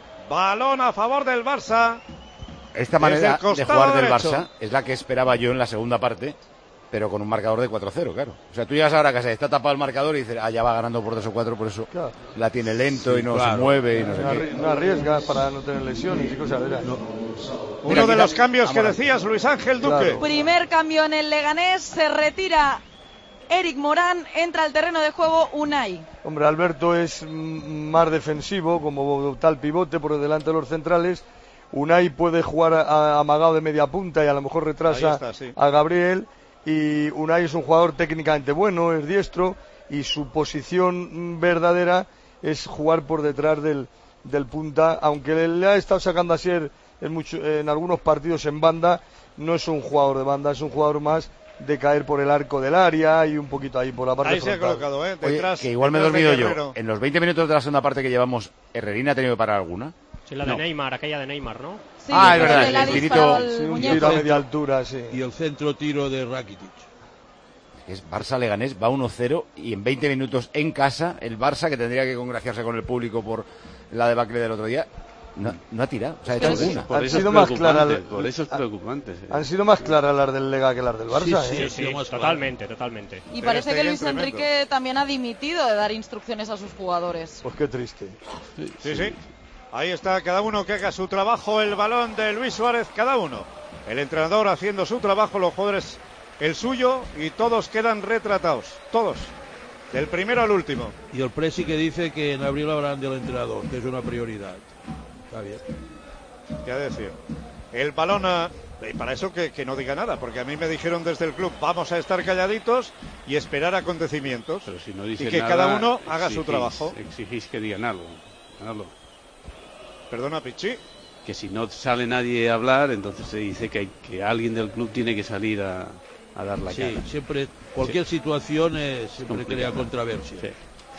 Balón a favor del Barça. Esta Desde manera el de costado jugar del derecho. Barça es la que esperaba yo en la segunda parte, pero con un marcador de cuatro cero, claro. O sea, tú llegas ahora a casa, está tapado el marcador y dices, ah, ya va ganando por dos o cuatro, por eso Claro. la tiene lento Sí, y no claro. se mueve y no sé No, qué. arri- no arriesgas para no tener lesiones y cosas de esas. Uno de los cambios que Ahora. decías, Luis Ángel Duque. Claro. Primer cambio en el Leganés. Se retira Eric Morán. Entra al terreno de juego Unai. Hombre, Alberto es mm, más defensivo, como tal pivote por delante de los centrales. Unai puede jugar a- a- amagado de media punta y a lo mejor retrasa Ahí está, sí. a Gabriel. Y Unai es un jugador técnicamente bueno, es diestro y su posición mm, verdadera es jugar por detrás del, del punta. Aunque le, le ha estado sacando a ser en, mucho- en algunos partidos en banda, no es un jugador de banda, es un jugador más de caer por el arco del área y un poquito ahí por la parte Ahí se ha frontal. colocado, ¿eh? Oye, Detrás, que igual me he detrás de dormido yo. Guerrero. En los veinte minutos de la segunda parte que llevamos, ¿Herrerín ha tenido que parar alguna? Sí, la de No. Neymar, aquella de Neymar, ¿no? Sí, Ah, es pero verdad, le ha el disparado tirito- el Sí, un muñeco. tiro a media altura, sí. Y el centro tiro de Rakitic. Es Barça-Leganés, va uno cero y en veinte minutos en casa, el Barça, que tendría que congraciarse con el público por la debacle del otro día, no, no ha tirado, o sea, ha hecho Pero sí. alguna. Por Han eso es sido más preocupante, claras- por eso es preocupante. sí. Han sido más claras las del Lega que las del Barça, Sí, ¿eh? Sí, sí, sí, más totalmente, totalmente. Y Pero parece este que bien Luis tremendo. Enrique también ha dimitido de dar instrucciones a sus jugadores. Pues qué triste. Sí, sí. Ahí está, cada uno que haga su trabajo, el balón de Luis Suárez, cada uno. El entrenador haciendo su trabajo, los jugadores el suyo y todos quedan retratados. Todos. Del primero al último. Y el Presi que dice que en abril hablarán del entrenador, que es una prioridad. Está bien. Ya decía. El balón, a- y para eso que, que no diga nada, porque a mí me dijeron desde el club, vamos a estar calladitos y esperar acontecimientos. Pero si no y dice que nada, cada uno haga su exigís- trabajo. Exigís que digan algo. algo. Perdona, Pichi. Que si no sale nadie a hablar, entonces se dice que, hay- que alguien del club tiene que salir a, a dar la Sí, cara. siempre, cualquier situación eh, siempre complicado. crea controversia. Sí.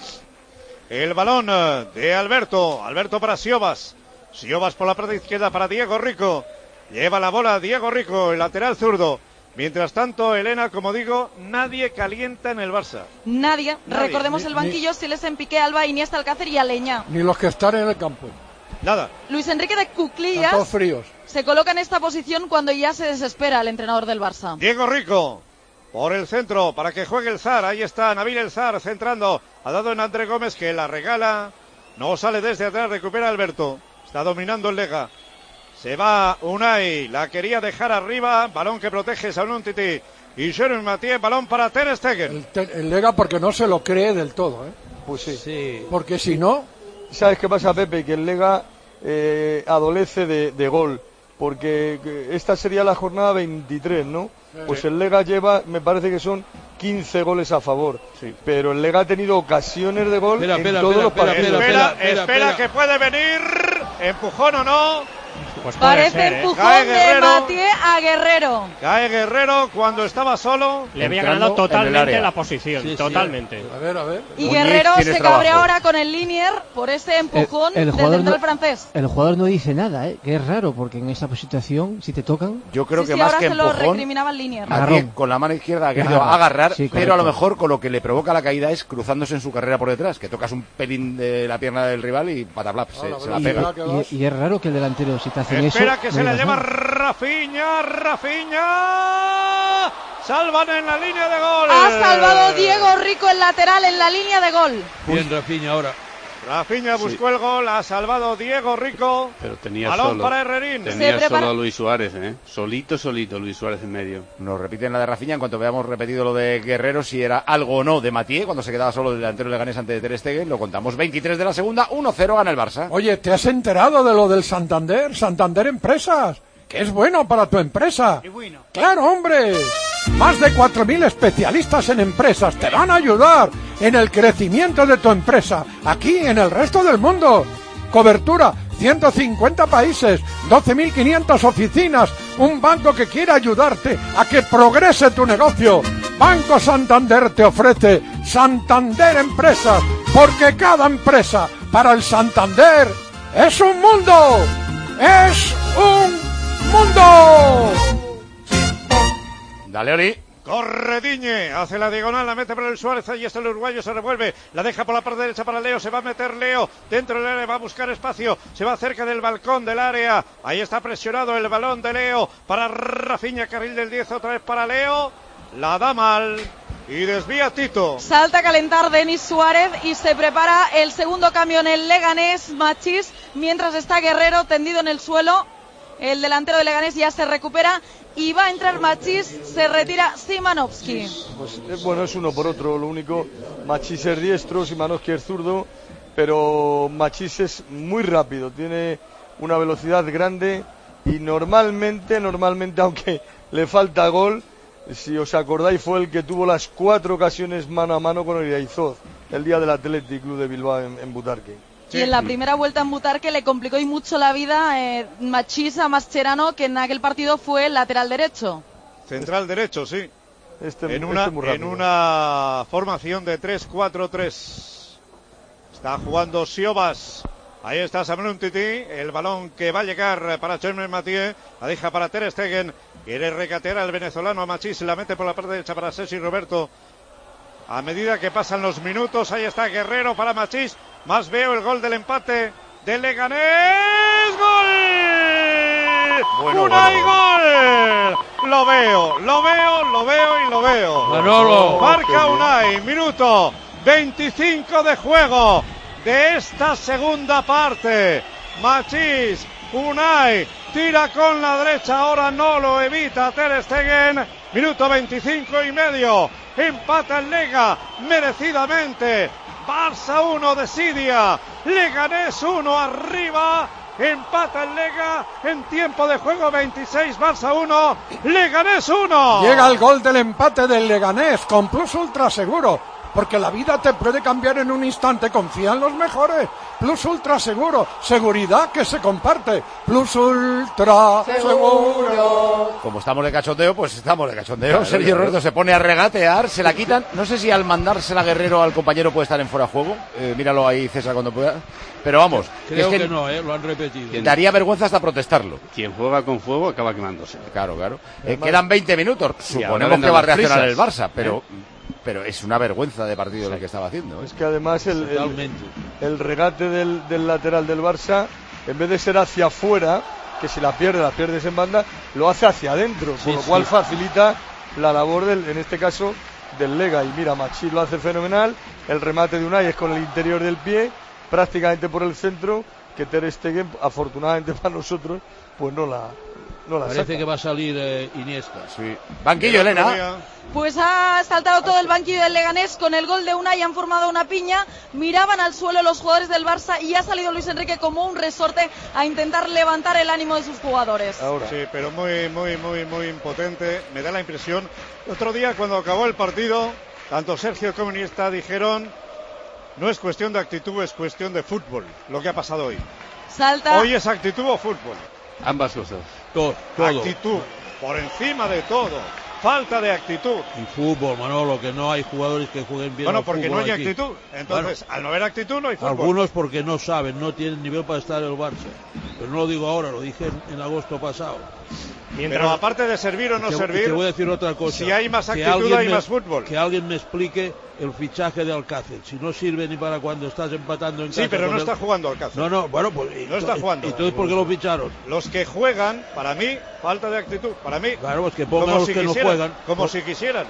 El balón eh, de Alberto. Alberto para Siobas. Siobas por la parte izquierda para Diego Rico. Lleva la bola Diego Rico, el lateral zurdo. Mientras tanto, Elena, como digo, nadie calienta en el Barça. Nadie. Nadie. Recordemos Ni- el banquillo, Siles en Piqué, Alba, Iniesta, Alcácer y Aleñá. Ni los que están en el campo. Nada. Luis Enrique de Están todos Cuclillas fríos. se coloca en esta posición cuando ya se desespera el entrenador del Barça. Diego Rico, por el centro, para que juegue el Zar. Ahí está Nabil El Zar, centrando. Ha dado en André Gómez, que la regala. No sale desde atrás, recupera Alberto. Está dominando el Lega. Se va Unai, la quería dejar arriba. Balón que protege Saúl Titi. Y Jeremy Mathieu, balón para Ter Stegen. El, te- el Lega porque no se lo cree del todo, ¿eh? Pues sí. Sí. Porque si no, ¿Sabes qué pasa, Pepe? Que el Lega eh, adolece de, de gol, porque eh, esta sería la jornada veintitrés, ¿no? Pues el Lega lleva, me parece que son quince goles a favor, pero el Lega ha tenido ocasiones de gol Espera, en espera, todos espera, los espera, partidos. Espera, espera, espera, espera. que puede venir. Empujón o no. Pues puede Parece ser, ¿eh? empujón Cae de Guerrero. Mathieu a Guerrero. Cae Guerrero cuando estaba solo. Le había Entrando ganado en el totalmente área. la posición, Sí, sí. totalmente. a ver, a ver. Y Muñiz, Guerrero tienes se trabajo. cabrea ahora con el Linier por ese empujón El- el del jugador central no- francés. El jugador no dice nada, ¿eh? Que es raro, porque en esa situación, si te tocan... Yo creo Sí, que sí, más ahora que se lo empujón, recriminaba el Linier. Mathieu Agarrón. con la mano izquierda ha querido Agarra. agarrar, Sí, pero a lo correcto. mejor con lo que le provoca la caída es cruzándose en su carrera por detrás, que tocas un pelín de la pierna del rival y pataplap, se, la se la Y, pega. que y- y es raro que el delantero, si te hacen Espera eso... que no se la digas lleva nada. Rafinha, Rafinha. Salvan en la línea de gol. Ha salvado Diego Rico el lateral en la línea de gol. Bien, Rafinha ahora. Rafinha buscó el gol, ha salvado Diego Rico. Pero tenía Balón solo, para Herrerín. tenía Se prepara- solo a Luis Suárez, ¿eh? Solito, solito Luis Suárez en medio. Nos repiten la de Rafinha en cuanto veamos repetido lo de Guerrero, si era algo o no de Mathieu, cuando se quedaba solo el delantero Leganés ante Ter Stegen. Lo contamos, veintitrés de la segunda, uno cero gana el Barça. Oye, ¿te has enterado de lo del Santander? Santander Empresas, que es bueno para tu empresa. bueno. ¡Claro, hombre! Más de cuatro mil especialistas en empresas te van a ayudar en el crecimiento de tu empresa, aquí en el resto del mundo. Cobertura, ciento cincuenta países, doce mil quinientas oficinas, un banco que quiere ayudarte a que progrese tu negocio. Banco Santander te ofrece Santander Empresas, porque cada empresa para el Santander es un mundo. ¡Es un mundo! Dale, Oli. Corre Diñe, hace la diagonal, la mete por el Suárez, ahí está el uruguayo, se revuelve, la deja por la parte derecha para Leo, se va a meter Leo, dentro del área va a buscar espacio, se va cerca del balcón del área, ahí está presionado el balón de Leo, para Rafinha, carril del diez, otra vez para Leo, la da mal y desvía Tito. Salta a calentar Denis Suárez y se prepara el segundo cambio en el Leganés, Machís, mientras está Guerrero tendido en el suelo. El delantero de Leganés ya se recupera y va a entrar Machís, se retira Simanovski. Pues eh, bueno, es uno por otro, lo único, Machís es diestro, Simanovski es zurdo, pero Machís es muy rápido, tiene una velocidad grande y normalmente, normalmente, aunque le falta gol, si os acordáis, fue el que tuvo las cuatro ocasiones mano a mano con el Iaizoz, el día del Athletic Club de Bilbao en, en Butarque. Y en la primera vuelta en Butarque le complicó y mucho la vida eh, Machís a Mascherano, que en aquel partido fue el lateral derecho. Central derecho, sí. Este, en, una, este muy en rápido. una formación de tres cuatro tres. Está jugando Siobas. Ahí está Samuel Umtiti. El balón que va a llegar para Jeremy Mathieu. La deja para Ter Stegen. Quiere recatear al venezolano a Machís. La mete por la parte derecha para Sergi Roberto. A medida que pasan los minutos, ahí está Guerrero para Machís. Más veo el gol del empate de Leganés. ¡Gol! Bueno, ¡Unai bueno, gol! Lo veo, lo veo, lo veo y lo veo. Manolo. Marca Unai, minuto veinticinco de juego de esta segunda parte. Machís, Unai, tira con la derecha, ahora no lo evita Ter Stegen. Minuto veinticinco y medio. Empata el Lega merecidamente. Barça uno de Sidia, Leganés uno arriba, empata el Lega en tiempo de juego veintiséis, Barça uno, Leganés uno. Llega el gol del empate del Leganés con Plus Ultra Seguro. porque la vida te puede cambiar en un instante. Confía en los mejores. Plus Ultra Seguro, seguridad que se comparte. Plus Ultra Seguro. Como estamos de cachondeo, pues estamos de cachondeo. Claro, Sergio claro. Roberto se pone a regatear, se la quitan. No sé si al mandársela Guerrero al compañero puede estar en fuera de juego. Eh, míralo ahí, César, cuando pueda. Pero vamos, Creo es que, que no, ¿eh? Lo han repetido. daría vergüenza hasta protestarlo. Quien juega con fuego acaba quemándose. Claro, claro. Eh, Además- quedan veinte minutos. Y ahora Suponemos que vendrán va a las reaccionar el prisas, Barça, pero, ¿eh? pero es una vergüenza de partido lo que estaba haciendo. ¿eh? Es que además el, el, el regate del, del lateral del Barça, en vez de ser hacia afuera, que si la pierde, la pierdes en banda, lo hace hacia adentro, Sí, con lo cual sí. facilita la labor, del, en este caso, del Lega. Y mira, Machís lo hace fenomenal, el remate de Unai es con el interior del pie, prácticamente por el centro, que Ter Stegen, afortunadamente para nosotros, pues no la, no la Parece saca. que va a salir eh, Iniesta. Sí. Banquillo, Elena. Pues ha saltado todo el banquillo del Leganés con el gol de Unai, han formado una piña, miraban al suelo los jugadores del Barça y ha salido Luis Enrique como un resorte a intentar levantar el ánimo de sus jugadores. Sí, pero muy, muy, muy, muy impotente. Me da la impresión. Otro día, cuando acabó el partido, tanto Sergio como Iniesta dijeron: no es cuestión de actitud, es cuestión de fútbol, lo que ha pasado hoy. Salta. Hoy es actitud o fútbol. Ambas cosas. Todo, todo. Actitud, por encima de todo. Falta de actitud. Y fútbol, Manolo, que no hay jugadores que jueguen bien Bueno, al porque no fútbol hay aquí. actitud. Entonces, Bueno, al no haber actitud, no hay fútbol. algunos porque no saben, no tienen nivel para estar en el Barça. Pero no lo digo ahora, lo dije en, en agosto pasado. Pero aparte de servir o no te, servir, te voy a decir otra cosa. si hay más Que actitud, alguien hay me- más fútbol. Que alguien me explique el fichaje de Alcácer. Si no sirve ni para cuando estás empatando en Sí, casa. pero con no el- está jugando Alcácer. No, no, bueno, pues. No está jugando. Entonces, ¿por qué lo ficharon? Los que juegan, para mí, falta de actitud. Para mí. Claro, pues que pongan como los si que no quisieran, juegan. Como Pues- si quisieran.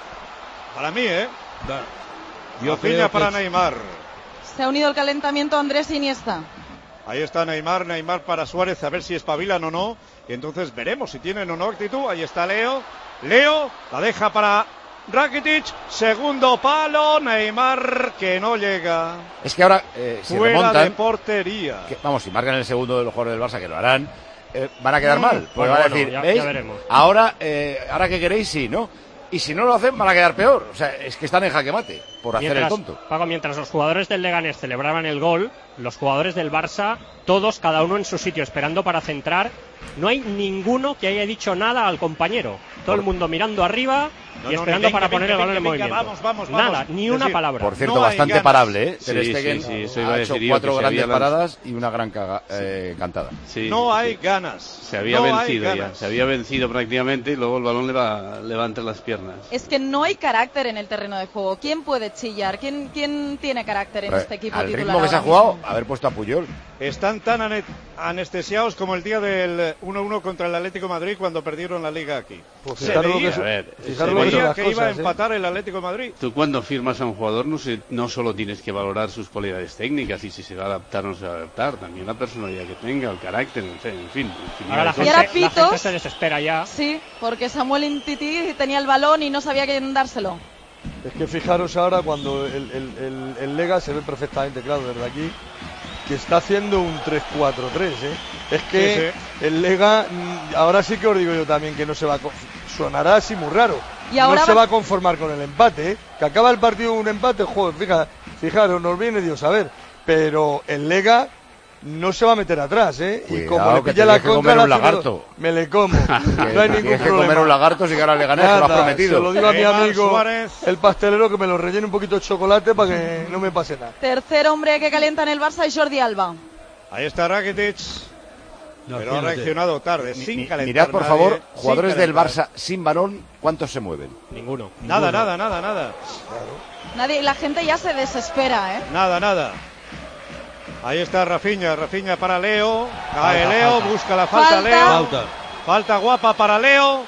Para mí, ¿eh? Claro. Yo Rafinha creo que para es- Neymar. Se ha unido el calentamiento Andrés Iniesta. Ahí está Neymar, Neymar para Suárez, a ver si espabilan o no. Y entonces veremos si tienen o no actitud. Ahí está Leo. Leo la deja para Rakitic. Segundo palo. Neymar que no llega. Es que ahora, eh, si Fuera remontan, de portería. que- vamos, si marcan el segundo de los jugadores del Barça, que lo harán, eh, van a quedar Mm. mal. Porque Bueno, van a bueno, decir, ya- ¿veis? ya veremos. Ahora, eh, ahora que queréis, sí, ¿no? Y si no lo hacen, van a quedar peor. O sea, es que están en jaque mate por hacer Mientras, el tonto. Paco, mientras los jugadores del Leganés celebraban el gol, los jugadores del Barça, todos, cada uno en su sitio, esperando para centrar, no hay ninguno que haya dicho nada al compañero. Todo el mundo mirando arriba No, y no, esperando venga, para venga, poner el balón en venga, venga, movimiento. vamos, vamos, vamos. Nada, ni Es una decir, palabra. Por cierto, No hay bastante ganas. parable, ¿eh? Sí, Ter sí, Stegen sí, eso iba ha a hecho decir yo, cuatro que se grandes había lanzado. paradas y una gran caga- eh, cantada. Sí, No hay sí. ganas. Se había No hay vencido ya, ganas. se había vencido prácticamente y luego el balón le va, le va entre las piernas. Es que no hay carácter en el terreno de juego. ¿Quién puede chillar? ¿Quién, quién tiene carácter en este equipo Al titular ritmo que se ha ahora jugado, mismo? haber puesto a Puyol. Están tan ane- anestesiados como el día del uno uno contra el Atlético de Madrid cuando perdieron la Liga aquí. Pues se fijaros lo veía, que su- A ver, se fijaros lo que son veía las que iba a cosas, ¿eh? empatar el Atlético de Madrid. Tú cuando firmas a un jugador no, se- no solo tienes que valorar sus cualidades técnicas y si se va a adaptar o no se va a adaptar, también la personalidad que tenga, el carácter, en fin. En fin Ahora la Y gente, ahora la gente Pitos. se desespera ya. Sí, porque Samuel Intiti tenía el balón y no sabía quién dárselo. Es que fijaros ahora cuando el, el, el, el Lega se ve perfectamente claro desde aquí que está haciendo un tres cuatro tres, ¿eh? Es que Sí, el Lega, mm, ahora sí que os digo yo también que no se va a... co- sonará así muy raro. Y ahora no se va- va a conformar con el empate, ¿eh? Que acaba el partido un empate, joder, fija, fijaros, nos viene Dios a ver. Pero el Lega no se va a meter atrás, ¿eh? y Cuidado, como le que pilla la tienes que contra, comer la un hace- lagarto. me le como. No hay ningún Tienes que problema. comer un lagarto si que ahora le ganas, te lo has Nada, prometido. se lo digo a mi Neymar amigo Suárez. el pastelero que me lo rellene un poquito de chocolate para que no me pase nada. Tercer hombre que calienta en el Barça es Jordi Alba. Ahí está Rakitic, No, pero ha fíjate. reaccionado tarde, Mi- sin mi- calentar mirad, por nadie, favor, sin jugadores del calentar. Barça sin balón, ¿cuántos se mueven? Ninguno. Nada, nada, nada, nada. Nadie, la gente ya se desespera, ¿eh? Nada, nada. Ahí está Rafinha, Rafinha para Leo. Cae Falta, Leo, falta. busca la falta, Falta. Leo. Falta. Falta guapa para Leo.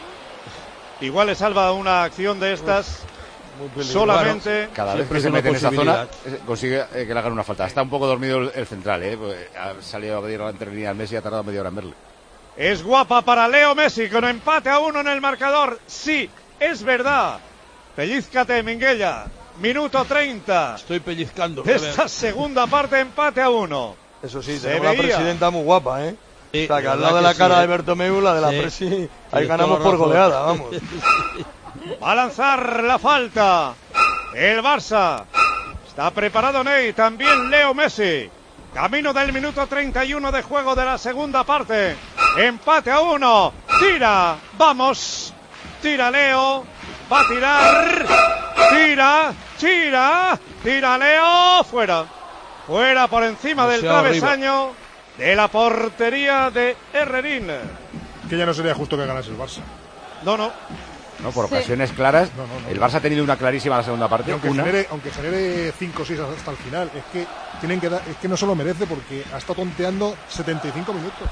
Igual le salva una acción de estas. Muy peligroso. Solamente. Cada vez Siempre que se con la mete en esa zona, posibilidad. eh, consigue eh, que le hagan una falta. Está un poco dormido el, el central, ¿eh? Porque ha salido a pedir la entrelínea al Messi y ha tardado media hora en verle. Es guapa para Leo Messi con empate a uno en el marcador. Sí, es verdad. Pellízcate, Minguella. Minuto treinta. Estoy pellizcando. De esta segunda parte, empate a uno. Eso sí, Se tenemos la veía. presidenta muy guapa, ¿eh? Sí, O sea, que la al verdad lado de que la sí, cara ¿eh? de Bertomeu, la de la Sí. Presi, ahí Tienes ganamos toda por razón. goleada, vamos. Va a lanzar la falta. el Barça. Está preparado Ney, también Leo Messi. Camino del minuto treinta y uno de juego de la segunda parte. Empate a uno. Tira, vamos. Tira Leo. Va a tirar. Tira, tira. Tira Leo. Fuera. Fuera por encima del travesaño de la portería de Herrerín. Que ya no sería justo que ganase el Barça. No, no. No, por Sí. ocasiones claras. No, no, no. El Barça ha tenido una clarísima en la segunda parte. Y aunque una. genere, aunque genere cinco o seis hasta el final, es que tienen que dar, es que no se lo merece porque ha estado tonteando setenta y cinco minutos.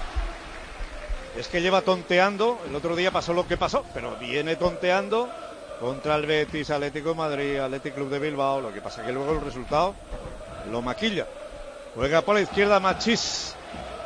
Es que lleva tonteando, el otro día pasó lo que pasó, pero viene tonteando contra el Betis, Atlético de Madrid, Athletic Club de Bilbao. Lo que pasa es que luego el resultado lo maquilla. Juega por la izquierda Machís.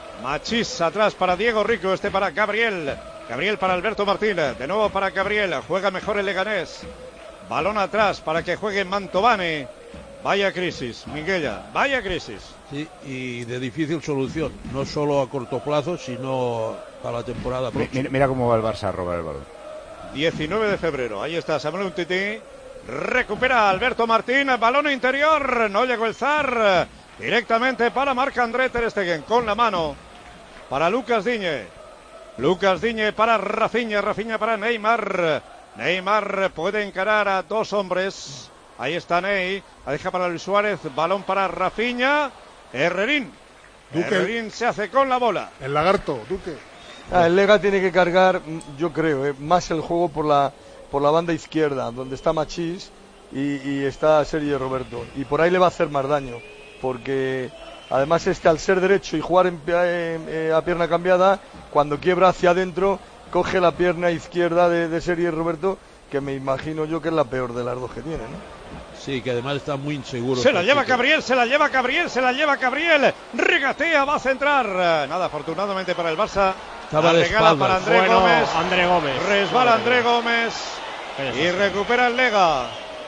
Machís atrás para Diego Rico, este para Gabriel. Gabriel para Alberto Martínez, de nuevo para Gabriel. Juega mejor el Leganés. Balón atrás para que juegue Mantovani. Vaya crisis, Minguella, vaya crisis. Sí, y de difícil solución, no solo a corto plazo, sino para la temporada próxima. Mira, mira cómo va el Barça a robar el balón. diecinueve de febrero, ahí está Samuel Umtiti. Recupera Alberto Martín, balón interior, no llegó el zar. Directamente para Marc-André ter Stegen, con la mano. Para Lucas Digne. Lucas Digne para Rafinha, Rafinha para Neymar. Neymar puede encarar a dos hombres. Ahí está Ney, la deja para Luis Suárez, balón para Rafinha. Herrerín. Duque. Herrerín se hace con la bola. El lagarto, Duque. Ah, el Lega tiene que cargar, yo creo, eh, más el juego por la por la banda izquierda, donde está Machís y, y está Sergio Roberto. Y por ahí le va a hacer más daño, porque además este al ser derecho y jugar en, eh, a pierna cambiada, cuando quiebra hacia adentro, coge la pierna izquierda de, de Sergio Roberto, que me imagino yo que es la peor de las dos que tiene, ¿no? Sí, que además está muy inseguro. Se la lleva Chico. Gabriel, se la lleva Gabriel, se la lleva Gabriel. Regatea, va a centrar. Nada, afortunadamente para el Barça. Estaba La de regala espaldas. para André Bueno, Gómez. André Gómez. Resbala Madre André mía. Gómez. Eso Y sí. recupera el Lega.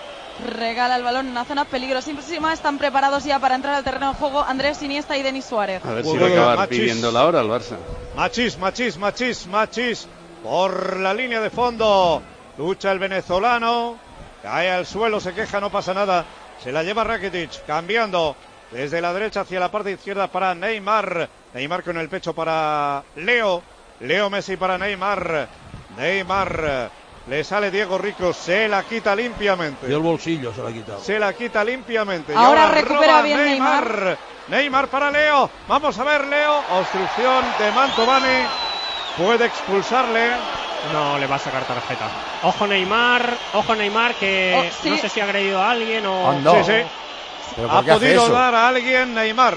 Regala el balón en una zona peligrosísima. Están preparados ya para entrar al terreno de juego Andrés Iniesta y Denis Suárez. A ver si va a acabar Machís. pidiendo la hora al Barça. Machís, Machís, Machís, Machís. Por la línea de fondo. Lucha el venezolano. Cae al suelo, se queja, no pasa nada. Se la lleva Rakitic, cambiando desde la derecha hacia la parte izquierda para Neymar. Neymar con el pecho para Leo. Leo Messi para Neymar. Neymar. Le sale Diego Rico, se la quita limpiamente. Y el bolsillo se la ha quitado. Se la quita limpiamente. Y Ahora recupera roba bien Neymar. Neymar para Leo. Vamos a ver, Leo. Obstrucción de Mantovani. Puede expulsarle. No le va a sacar tarjeta. Ojo Neymar, ojo Neymar que Oh, sí. no sé si ha agredido a alguien o... Anda. Sí, sí. ¿Pero por Ha qué hace podido eso? dar a alguien Neymar.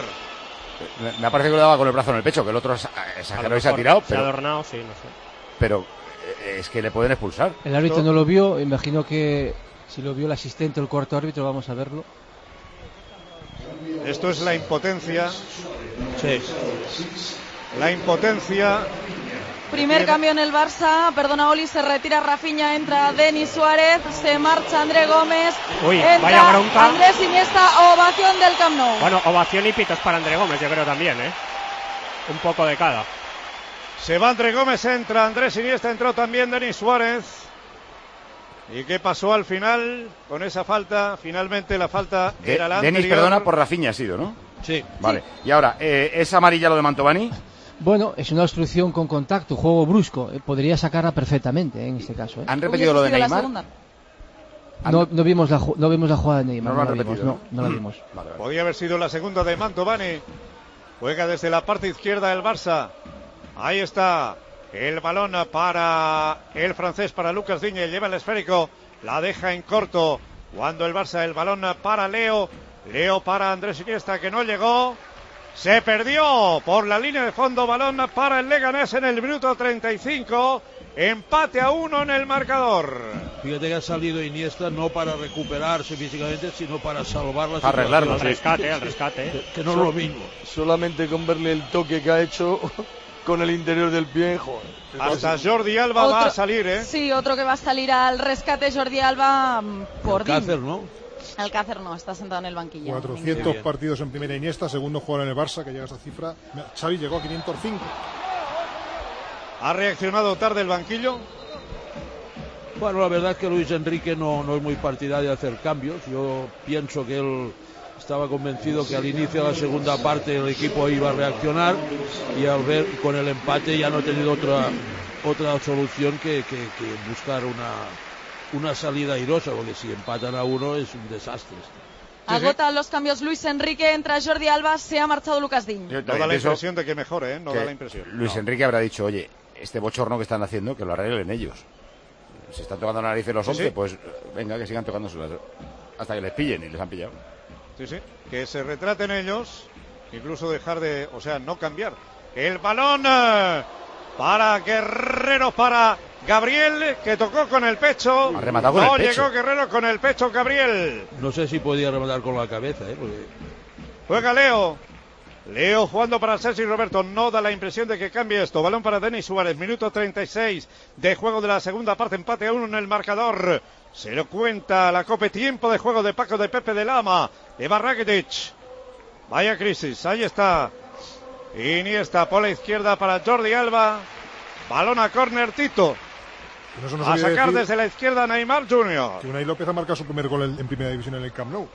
Me, me ha parecido que le daba con el brazo en el pecho, que el otro es- A lo exageró y se ha mejor tirado, Se ha pero, adornado, sí, no sé. pero eh, es que le pueden expulsar. El árbitro no lo vio, imagino que si lo vio el asistente o el cuarto árbitro, vamos a verlo. Esto es la impotencia. Sí. La impotencia. Primer cambio en el Barça, perdona Oli, se retira Rafinha, entra Denis Suárez, se marcha André Gómez, Uy, entra vaya bronca. Andrés Iniesta, ovación del Camp Nou. Bueno, ovación y pitos para André Gómez, yo creo también, ¿eh? Un poco de cada. Se va André Gómez, entra Andrés Iniesta, entró también Denis Suárez. ¿Y qué pasó al final con esa falta? Finalmente la falta De- era la Denis, anterior. perdona, por Rafinha ha sido, ¿no? Sí. Vale. Y ahora, eh, ¿es amarilla lo de Mantovani? Bueno, es una obstrucción con contacto, juego brusco. eh, podría sacarla perfectamente eh, en este caso. eh. ¿Han repetido lo de Hubiese sido la Neymar? segunda. No, no vimos la ju- no vimos la jugada de Neymar. No lo han la vimos, repetido, no, no la vimos. Vale, vale. Podría haber sido la segunda de Mantovani. Juega desde la parte izquierda del Barça. Ahí está el balón para el francés, para Lucas Digne. Lleva el esférico, la deja en corto. Cuando el Barça, el balón para Leo. Leo para Andrés Iniesta, que no llegó. Se perdió por la línea de fondo. Balón para el Leganés en el minuto treinta y cinco. Empate a uno en el marcador. Fíjate que ha salido Iniesta no para recuperarse físicamente, sino para salvar la Para arreglarlo, Al situación. rescate, al rescate. Que, que no es lo mismo. Solamente con verle el toque que ha hecho con el interior del pie, joder. Hasta Jordi Alba va a salir, ¿eh? Sí, otro que va a salir al rescate, Jordi Alba, mm, por Alcácer, Dim. ¿no? Alcácer no, está sentado en el banquillo. cuatrocientos partidos en primera Iniesta, segundo jugador en el Barça, que llega a esa cifra. Xavi llegó a quinientos cinco. Ha reaccionado tarde el banquillo. Bueno, la verdad es que Luis Enrique no, no es muy partidario de hacer cambios. Yo pienso que él estaba convencido que al inicio de la segunda parte el equipo iba a reaccionar, y al ver con el empate ya no ha tenido otra otra solución que, que, que buscar una, una salida airosa, porque si empatan a uno es un desastre. Agota los cambios Luis Enrique, entra Jordi Alba, se ha marchado Lucas Digne. No da la impresión de que mejore, ¿eh? No da la impresión. Luis no. Enrique habrá dicho, oye, este bochorno que están haciendo, que lo arreglen ellos. Si están tocando la nariz los once, sí, sí. pues venga, que sigan tocándose hasta que les pillen, y les han pillado. Sí, sí, que se retraten ellos, incluso dejar de, o sea, no cambiar. El balón eh, para Guerrero, para Gabriel, que tocó con el pecho. Ha rematado con no el pecho. Llegó Guerrero con el pecho, Gabriel. No sé si podía rematar con la cabeza, ¿eh? Porque... Juega Leo. Leo jugando para Sergi Roberto, no da la impresión de que cambie esto. Balón para Denis Suárez, minuto treinta y seis de juego de la segunda parte, empate a uno en el marcador. Se lo cuenta la Cope, tiempo de juego de Paco, de Pepe, de Lama, de Rakitic. Vaya crisis, ahí está Iniesta por la izquierda para Jordi Alba. Balón a córner, Tito. No, no a sacar decir desde la izquierda Neymar junior Que Unai López ha marcado su primer gol en primera división en el Camp Nou.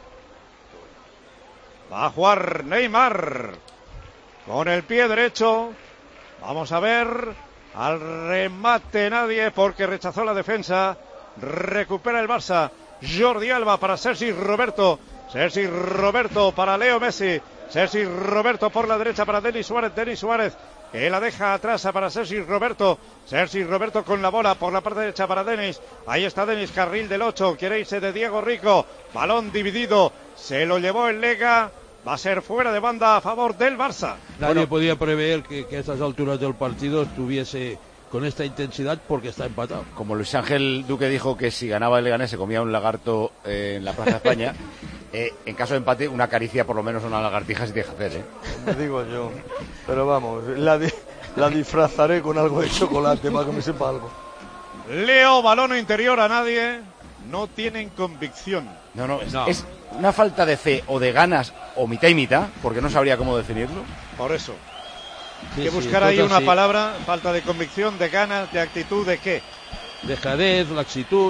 Va a jugar Neymar con el pie derecho. Vamos a ver. Al remate nadie porque rechazó la defensa. Recupera el Barça. Jordi Alba para Sergi Roberto. Sergi Roberto para Leo Messi. Sergi Roberto por la derecha para Denis Suárez. Denis Suárez que la deja atrás para Sergi Roberto. Sergi Roberto con la bola por la parte derecha para Denis. Ahí está Denis, carril del ocho. Quiere irse de Diego Rico. Balón dividido. Se lo llevó el Lega. Va a ser fuera de banda a favor del Barça. Nadie bueno, podía prever que, que a estas alturas del partido estuviese con esta intensidad porque está empatado. Como Luis Ángel Duque dijo que si ganaba el Leganés se comía un lagarto eh, en la Plaza de España, eh, en caso de empate una caricia por lo menos a una lagartija se tiene que hacer, ¿eh? Me digo yo. Pero vamos, la, di la disfrazaré con algo de chocolate para que me sepa algo. Leo, balón interior a nadie. No tienen convicción. No, no, es, no. es una falta de fe o de ganas o mitad y mitad, porque no sabría cómo definirlo. Por eso. Sí, Hay que sí, buscar ahí una sí. palabra, falta de convicción, de ganas, de actitud, ¿de qué? Dejadez, laxitud.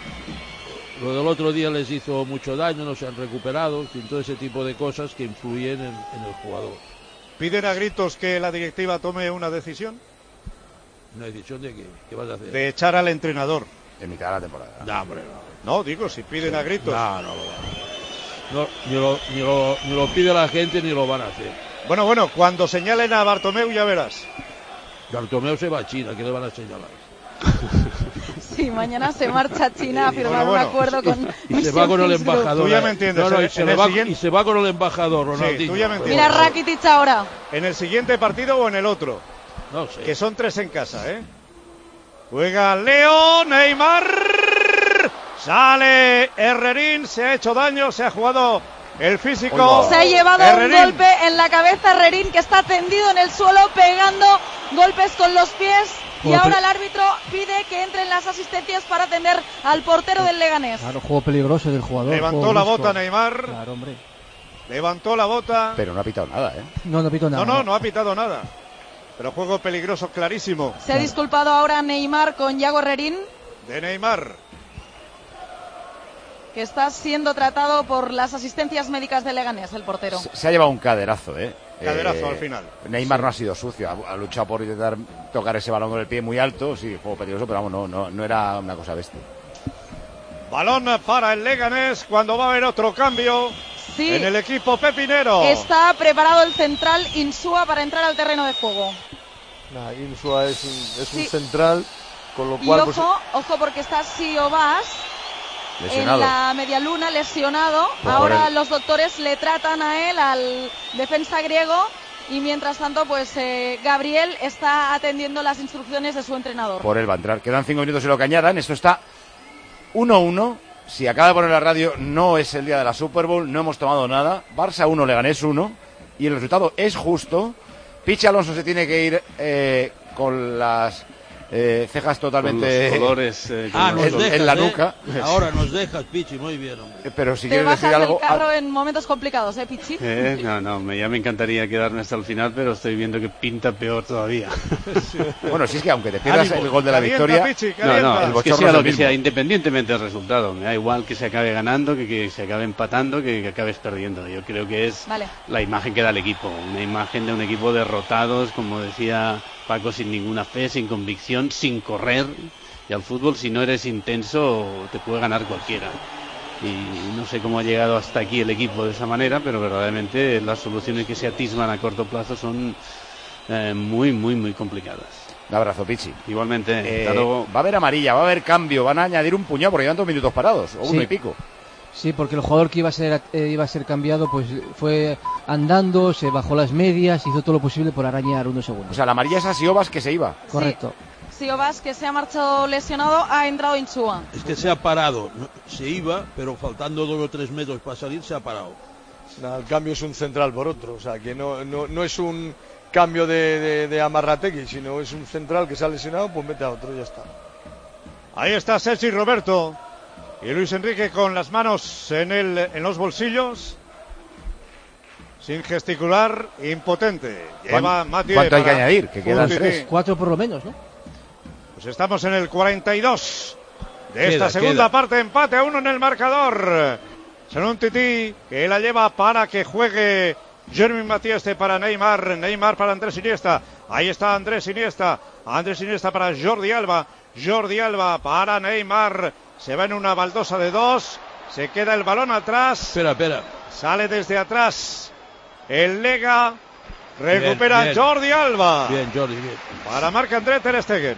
Lo del otro día les hizo mucho daño, no se han recuperado, y todo ese tipo de cosas que influyen en, en el jugador. ¿Piden a gritos que la directiva tome una decisión? ¿Una decisión de qué? ¿Qué vas a hacer? De echar al entrenador. En mitad de la temporada. No, hombre, no. No, digo, si piden a gritos. No, no, no. no ni, lo, ni, lo, ni lo pide la gente ni lo van a hacer. Bueno, bueno, cuando señalen a Bartomeu ya verás. Bartomeu se va a China, ¿qué le van a señalar? Sí, mañana se marcha a China a firmar bueno, bueno. un acuerdo con Y, y se va con el embajador. Tú ya me entiendes. No, no, en, y, se en le el va, siguiente... y se va con el embajador, Ronaldinho. Sí, tú ya me entiendes. Mira Rakitic ahora. ¿En el siguiente partido o en el otro? No sé. Que son tres en casa, ¿eh? Juega Leo, Neymar. Sale Herrerín, se ha hecho daño, se ha jugado el físico. Se ha llevado Herrerín. un golpe en la cabeza Herrerín, que está tendido en el suelo pegando golpes con los pies. Y Juego ahora el árbitro pide que entren las asistencias para atender al portero del Leganés. Claro, juego peligroso del jugador. Levantó la bota Neymar. Claro, hombre. Levantó la bota. Pero no ha pitado nada, ¿eh? No, no pito nada. No, no, no ha pitado nada. Pero juego peligroso clarísimo. Se ha disculpado ahora Neymar con Yago Herrerín, De Neymar. que está siendo tratado por las asistencias médicas del Leganés, el portero. Se, se ha llevado un caderazo, ¿eh? Caderazo eh, al final. Neymar Sí. no ha sido sucio, ha, ha luchado por intentar tocar ese balón con el pie muy alto, sí, juego peligroso, pero vamos, no, no, no era una cosa bestia. Balón para el Leganés cuando va a haber otro cambio Sí. en el equipo pepinero. Está preparado el central Insúa para entrar al terreno de juego. Nah, Insua es un, es Sí. un central, con lo Y cual... ojo, pues, ojo porque está Siobas Lesionado. en la media luna, lesionado. Pues Ahora por él. los doctores le tratan a él, al defensa griego, y mientras tanto pues eh, Gabriel está atendiendo las instrucciones de su entrenador. Por él va a entrar. Quedan cinco minutos y lo que añadan. Esto está uno uno. Si acaba de poner la radio, no es el día de la Super Bowl, no hemos tomado nada. Barça uno, Leganés uno. Y el resultado es justo. Pichi Alonso se tiene que ir eh, con las eh, cejas totalmente con los colores, eh, con ah, los nos en, dejas, en la ¿eh? nuca. Ahora nos dejas, Pichi, muy bien, hombre. Pero si Te quieres bajas decir del algo... carro en momentos complicados, ¿eh, Pichi? Eh, no, no, me, ya me encantaría quedarme hasta el final, pero estoy viendo que pinta peor todavía. Bueno, si es que aunque te pierdas Ánimo, el gol de la calienta, victoria, Pichi, No, no, el es que bochorno sea es lo el que mismo. sea, independientemente del resultado, me da igual que se acabe ganando, que, que se acabe empatando, que, que acabes perdiendo. Yo creo que es Vale. la imagen que da el equipo, una imagen de un equipo derrotados, como decía Paco, sin ninguna fe, sin convicción, sin correr. Y al fútbol, si no eres intenso, te puede ganar cualquiera. Y no sé cómo ha llegado hasta aquí el equipo de esa manera, pero verdaderamente las soluciones que se atisban a corto plazo son eh, muy, muy, muy complicadas. Un abrazo, Pichi. Igualmente, Eh, hasta luego. va a haber amarilla, va a haber cambio, van a añadir un puñado porque llevan dos minutos parados, o Sí. uno y pico. Sí, porque el jugador que iba a ser eh, iba a ser cambiado pues fue andando, se bajó las medias, hizo todo lo posible por arañar unos segundos. O sea, la amarilla es a Siobas que se iba. Correcto. Siobas, que se ha marchado lesionado, ha entrado Insúa. Es que se ha parado, ¿no? Se iba, pero faltando dos o tres metros para salir, se ha parado. Nada, el cambio es un central por otro, o sea que no, no, no es un cambio de, de, de Amarrategui, sino es un central que se ha lesionado, pues mete a otro y ya está. Ahí está Sergi Roberto y Luis Enrique con las manos en, el, en los bolsillos, sin gesticular, impotente. Lleva Mathieu ¿Cuánto hay que para añadir? Que quedan Umtiti. tres. Cuatro por lo menos, ¿no? Pues estamos en el cuarenta y dos de Queda, esta segunda queda. parte, empate a uno en el marcador. Son un tití que la lleva para que juegue Jeremy Matieste para Neymar, Neymar para Andrés Iniesta. Ahí está Andrés Iniesta, Andrés Iniesta para Jordi Alba, Jordi Alba para Neymar. Se va en una baldosa de dos, se queda el balón atrás. Espera, espera. Sale desde atrás el Lega, recupera Bien, bien. Jordi Alba. Bien, Jordi, bien. Para Marc-André ter Stegen.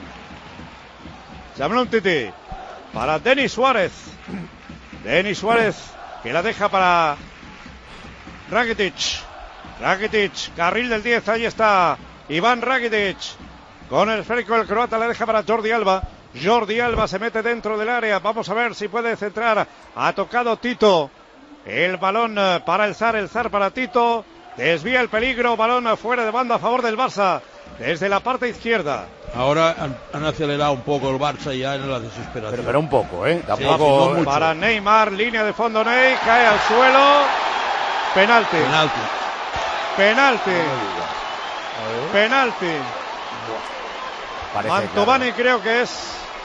Samuel Titi. Para Denis Suárez. Denis Suárez que la deja para Rakitic. Rakitic, carril del diez, ahí está Iván Rakitic. Con el esférico el croata la deja para Jordi Alba. Jordi Alba se mete dentro del área. Vamos a ver si puede centrar. Ha tocado Tito. El balón para el Zar, el Zar para Tito. Desvía el peligro, balón fuera de banda a favor del Barça. Desde la parte izquierda. Ahora han, han acelerado un poco el Barça ya en la desesperación. Pero, pero un poco, ¿eh? Sí, Tampoco... no mucho. Para Neymar, línea de fondo Ney, cae al suelo. Penalti. Penalti. Penalti. Penalti. Parece Mantovani creo que es.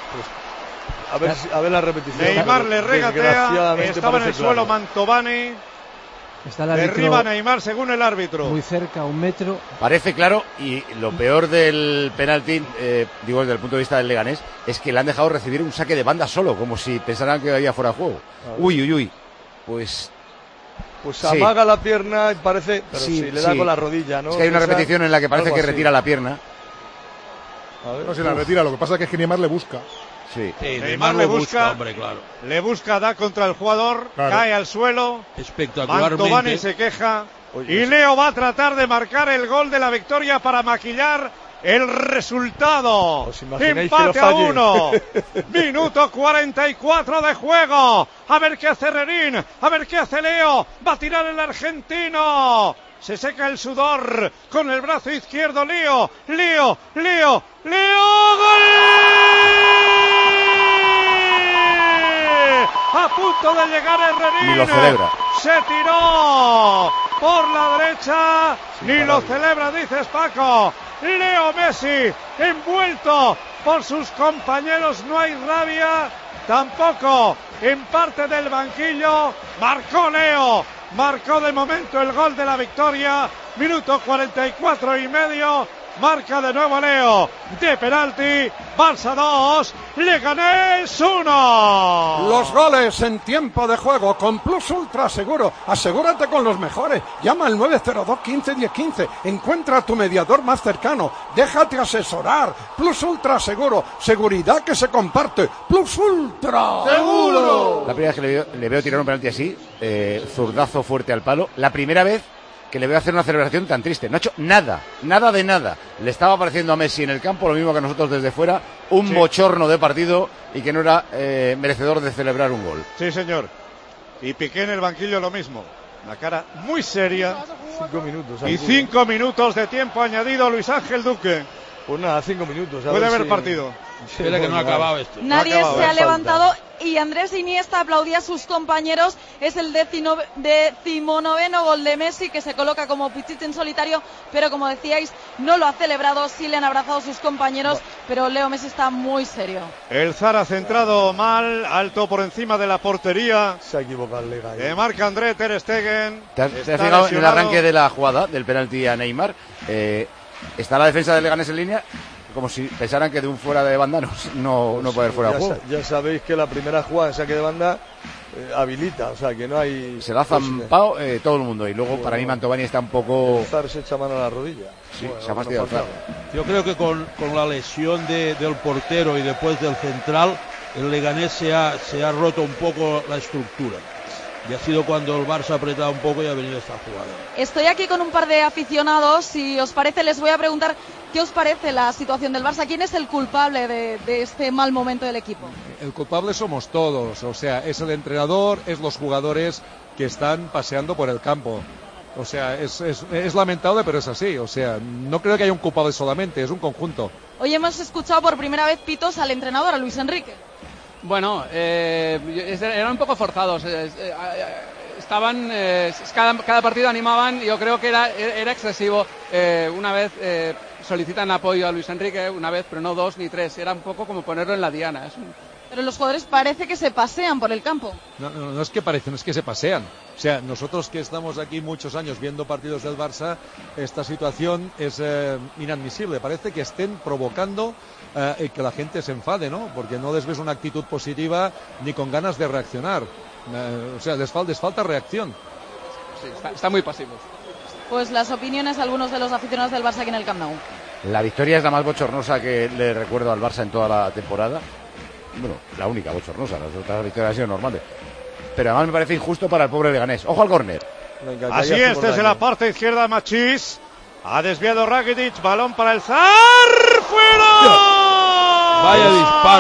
A ver, si- a ver la repetición. Neymar le regatea. Desgraciadamente Estaba en el parece suelo claro. Mantovani. Está el árbitro Derriba a Neymar según el árbitro. muy cerca, un metro. Parece claro, y lo peor del penalti, eh, digo desde el punto de vista del Leganés, es que le han dejado recibir un saque de banda solo, como si pensaran que había fuera de juego. Uy, uy, uy. Pues... Pues sí. amaga la pierna y parece, pero Sí, sí, le da sí. con la rodilla, ¿no? Es que hay una Esa- repetición en la que parece algo que así. retira la pierna. A ver. No se la retira, lo que pasa es que es que Neymar le busca. Sí. Sí, Neymar Neymar le lo busca, busca. hombre, claro. Le busca, da contra el jugador. Claro. Cae al suelo. Espectacularmente. Mantovani se queja. Oye, Y eso- Leo va a tratar de marcar el gol de la victoria para maquillar el resultado. ¿Os imagináis que Empate lo a falle? uno. Minuto cuarenta y cuatro de juego. A ver qué hace Rerín. A ver qué hace Leo. Va a tirar el argentino. Se seca el sudor con el brazo izquierdo. Leo, Leo, Leo, Leo. ¡Gol! A punto de llegar Herrerín. Ni lo celebra. Se tiró por la derecha. Ni lo celebra, dices Paco. Leo Messi envuelto por sus compañeros. No hay rabia. Tampoco en parte del banquillo. Marcó Leo. Marcó de momento el gol de la victoria. Minuto cuarenta y cuatro y medio. Marca de nuevo Leo. De penalti. Barça dos. Leganés uno. Los goles en tiempo de juego con Plus Ultra Seguro. Asegúrate con los mejores. Llama al nueve cero dos quince diez quince. Encuentra a tu mediador más cercano. Déjate asesorar. Plus Ultra Seguro. Seguridad que se comparte. Plus Ultra Seguro. La primera vez que le veo, le veo tirar un penalti así, eh, zurdazo fuerte al palo. La primera vez que le veo hacer una celebración tan triste. No ha hecho nada, nada de nada. Le estaba apareciendo a Messi en el campo, lo mismo que a nosotros desde fuera, un Sí. bochorno de partido y que no era eh, merecedor de celebrar un gol. Sí, señor. Y Piqué en el banquillo lo mismo. La cara muy seria. Cinco minutos. Y aquí. cinco minutos de tiempo añadido. Luis Ángel Duque. Pues nada, cinco minutos. Puede haber si... partido. Sí, Espera que no ha acabado esto. Nadie no ha acabado, se ha falta. levantado y Andrés Iniesta aplaudía a sus compañeros. Es el decino, decimonoveno gol de Messi, que se coloca como pichichi en solitario, pero como decíais, no lo ha celebrado. Sí le han abrazado sus compañeros, pero Leo Messi está muy serio. El Zara centrado mal, alto por encima de la portería. Se ha equivocado el Lega. De marca André Ter Stegen. ¿Te has, te has fijado lesionado en el arranque de la jugada del penalti a Neymar? Eh, está la defensa del Leganés en línea, como si pensaran que de un fuera de banda no, no, no puede haber fuera de juego. Ya sabéis que la primera jugada en saque de banda eh, habilita, o sea que no hay... Se la ha zampado eh, todo el mundo y luego bueno, para mí Mantovani está un poco... El Zar se echa mano a la rodilla. Sí, bueno, se ha fastidiado no el Zar. Yo creo que con, con la lesión de, del portero y después del central, el Leganés se ha, se ha roto un poco la estructura. Y ha sido cuando el Barça ha apretado un poco y ha venido esta jugada. Estoy aquí con un par de aficionados. Si os parece, les voy a preguntar qué os parece la situación del Barça. ¿Quién es el culpable de, de este mal momento del equipo? El culpable somos todos. O sea, es el entrenador, es los jugadores que están paseando por el campo. O sea, es, es, es lamentable, pero es así. O sea, no creo que haya un culpable solamente, es un conjunto. Hoy hemos escuchado por primera vez pitos al entrenador, a Luis Enrique. Bueno, eh, eran un poco forzados. Eh, eh, estaban, eh, cada, cada partido animaban. Yo creo que era, era excesivo. Eh, una vez eh, solicitan apoyo a Luis Enrique, una vez, pero no dos ni tres. Era un poco como ponerlo en la diana. Es un... Pero los jugadores parece que se pasean por el campo. No, no, no es que parecen, es que se pasean. O sea, nosotros que estamos aquí muchos años viendo partidos del Barça, esta situación es eh, inadmisible. Parece que estén provocando eh, que la gente se enfade, ¿no? Porque no les ves una actitud positiva ni con ganas de reaccionar. Eh, o sea, les, fal les falta reacción. Sí, está, está muy pasivos. Pues las opiniones de algunos de los aficionados del Barça aquí en el Camp Nou. La victoria es la más bochornosa que le recuerdo al Barça en toda la temporada. Bueno, la única bochornosa, las otras victorias han sido normales. Pero además me parece injusto para el pobre Leganés. Ojo al córner. Así es, desde la parte izquierda Machís. Ha desviado Rakitic, balón para el Zar. ¡Fuera! Vaya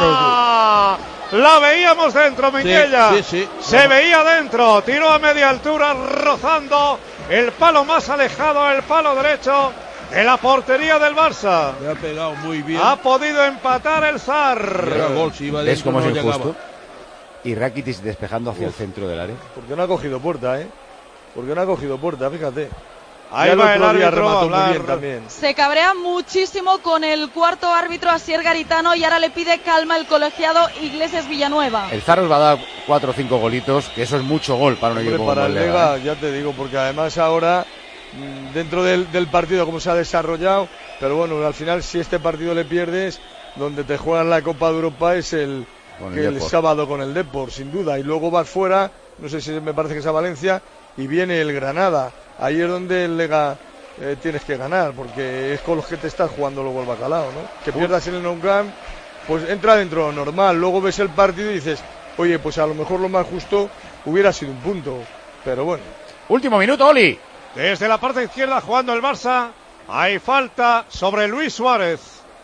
disparo, tú. La veíamos dentro, Minguella. Sí, sí, sí. Se no. veía dentro. Tiró a media altura, rozando el palo más alejado, el palo derecho de la portería del Barça. Le ha pegado muy bien. Ha podido empatar el Zar. Gol, si iba ¿Ves cómo no es injusto? llegaba. Y Rakitic despejando hacia Uf. el centro del área. Porque no ha cogido puerta, ¿eh? Porque no ha cogido puerta, fíjate. Ahí va el árbitro a hablar. Muy bien también. Se cabrea muchísimo con el cuarto árbitro, Asier Garitano, y ahora le pide calma el colegiado Iglesias Villanueva. El Zar os va a dar cuatro o cinco golitos, que eso es mucho gol para un Hombre, equipo para como el el Lega, Lega. ya te digo, porque además ahora, dentro del, del partido, como se ha desarrollado, pero bueno, al final si este partido le pierdes, donde te juegan la Copa de Europa es el, el, el sábado con el Depor, sin duda, y luego vas fuera, no sé si me parece que es a Valencia, y viene el Granada. Ahí es donde el Lega eh, tienes que ganar, porque es con los que te estás jugando luego el bacalao, ¿no? Que pierdas en el Nou Camp, pues entra dentro de lo normal, luego ves el partido y dices, oye, pues a lo mejor lo más justo hubiera sido un punto, pero bueno. Último minuto, Oli. Desde la parte izquierda jugando el Barça, hay falta sobre Luis Suárez.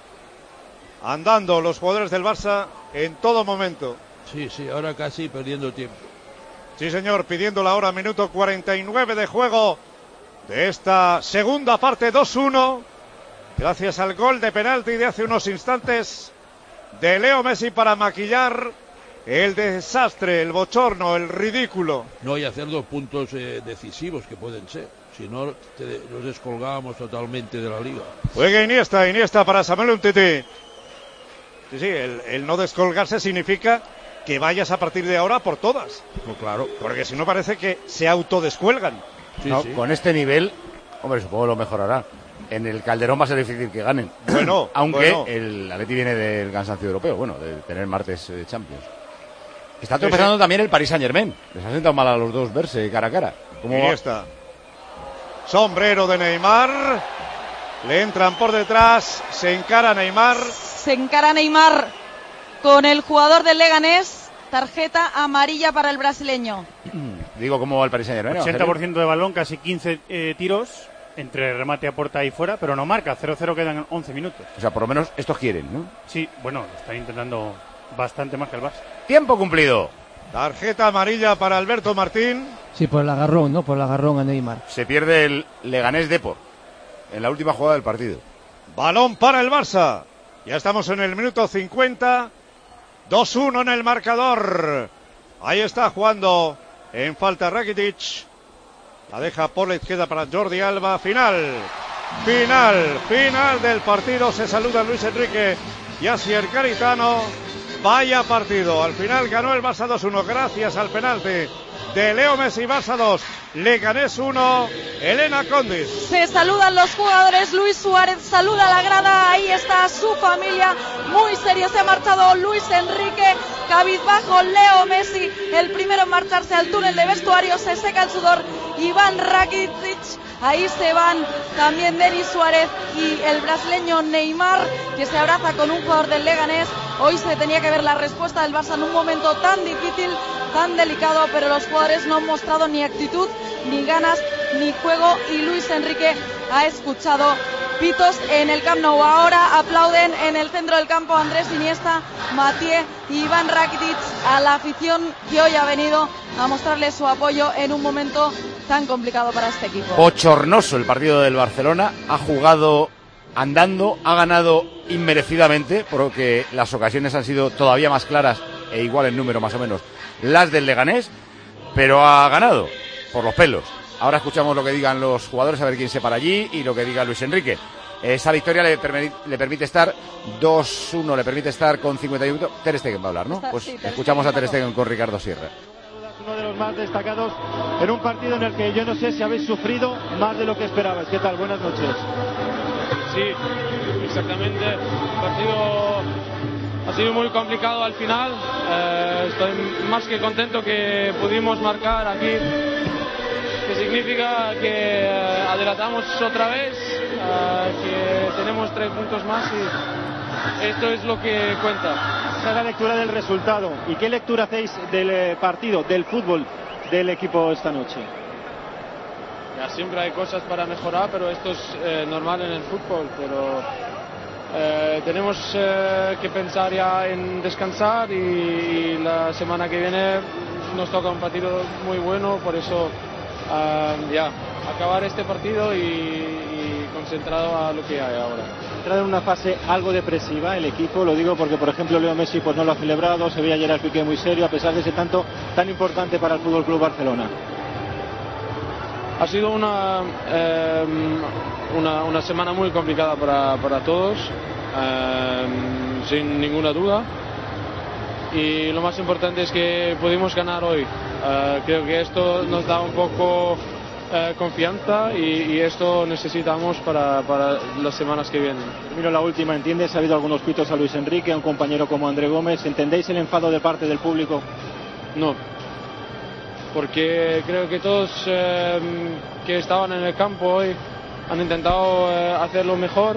Andando los jugadores del Barça en todo momento. Sí, sí, ahora casi perdiendo tiempo. Sí, señor, pidiendo la hora, minuto cuarenta y nueve de juego de esta segunda parte, dos uno. Gracias al gol de penalti de hace unos instantes de Leo Messi para maquillar el desastre, el bochorno, el ridículo. No, y hacer dos puntos eh, decisivos que pueden ser. Si no, te, nos descolgábamos totalmente de la liga. Juega Iniesta, Iniesta para Samuel Umtiti. Sí, sí, el, el no descolgarse significa que vayas a partir de ahora por todas. No, claro. Porque si no parece que se autodescuelgan. Sí, no, sí. Con este nivel, hombre, supongo lo mejorará. En el Calderón va a ser difícil que ganen. Bueno, aunque bueno. el Atleti viene del cansancio europeo, bueno, de tener martes de Champions. Está tropezando sí, sí. también el Paris Saint-Germain. Les ha sentado mal a los dos verse cara a cara. ¿Cómo Ahí está. Sombrero de Neymar. Le entran por detrás. Se encara Neymar. Se encara Neymar con el jugador del Leganés. Tarjeta amarilla para el brasileño. Digo, ¿cómo va el Paris Saint-Germain? ochenta por ciento de balón, casi quince eh, tiros. Entre remate a puerta y fuera, pero no marca. cero cero, quedan once minutos. O sea, por lo menos estos quieren, ¿no? Sí, bueno, están intentando bastante más que el Barça. Tiempo cumplido. Tarjeta amarilla para Alberto Martín. Sí, por el agarrón, ¿no? Por el agarrón a Neymar. Se pierde el Leganés Depor en la última jugada del partido. Balón para el Barça. Ya estamos en el minuto cincuenta. dos uno en el marcador. Ahí está jugando en falta Rakitic. La deja por la izquierda para Jordi Alba. Final. Final. Final del partido. Se saluda Luis Enrique y Asier Garitano. Vaya partido. Al final ganó el Barça dos uno gracias al penalti de Leo Messi. Barça dos, Leganés uno. Elena Condis. Se saludan los jugadores. Luis Suárez saluda a la grada. Ahí está su familia. Muy serio se ha marchado Luis Enrique. Cabizbajo Leo Messi, el primero en marcharse al túnel de vestuario. Se seca el sudor Iván Rakitic. Ahí se van también Denis Suárez y el brasileño Neymar, que se abraza con un jugador del Leganés. Hoy se tenía que ver la respuesta del Barça en un momento tan difícil, tan delicado, pero los jugadores no han mostrado ni actitud, ni ganas, ni juego, y Luis Enrique ha escuchado pitos en el Camp Nou. Ahora aplauden en el centro del campo Andrés Iniesta, Mathieu y Iván Rakitic a la afición que hoy ha venido a mostrarle su apoyo en un momento tan complicado para este equipo. Bochornoso el partido del Barcelona. Ha jugado andando, ha ganado inmerecidamente, porque las ocasiones han sido todavía más claras e igual en número más o menos las del Leganés, pero ha ganado por los pelos. Ahora escuchamos lo que digan los jugadores, a ver quién se para allí, y lo que diga Luis Enrique. Esa victoria le, permi- le permite estar dos uno, le permite estar con cincuenta y uno. Ter Stegen va a hablar, ¿no? Pues sí, escuchamos a Ter Stegen con Ricardo Sierra. Uno de los más destacados en un partido en el que yo no sé si habéis sufrido más de lo que esperabais. ¿Qué tal? Buenas noches. Sí, exactamente. El partido ha sido muy complicado al final. Eh, estoy más que contento que pudimos marcar aquí, que significa que eh, adelantamos otra vez, eh, que tenemos tres puntos más y esto es lo que cuenta. Esa es la lectura del resultado. ¿Y qué lectura hacéis del eh, partido, del fútbol del equipo esta noche? Ya, siempre hay cosas para mejorar, pero esto es eh, normal en el fútbol, pero eh, tenemos eh, que pensar ya en descansar y, y la semana que viene nos toca un partido muy bueno, por eso uh, ya, acabar este partido y, y concentrado a lo que hay ahora. Entrado en una fase algo depresiva el equipo, lo digo porque por ejemplo Leo Messi pues no lo ha celebrado, se veía ayer al pique muy serio a pesar de ese tanto tan importante para el F C Barcelona. Ha sido una, eh, una, una semana muy complicada para, para todos, eh, sin ninguna duda, y lo más importante es que pudimos ganar hoy. Eh, creo que esto nos da un poco eh, confianza y, y esto necesitamos para, para las semanas que vienen. Miro la última, ¿entiendes? Ha habido algunos pitos a Luis Enrique, a un compañero como André Gómez. ¿Entendéis el enfado de parte del público? No, porque creo que todos eh, que estaban en el campo hoy han intentado eh, hacerlo mejor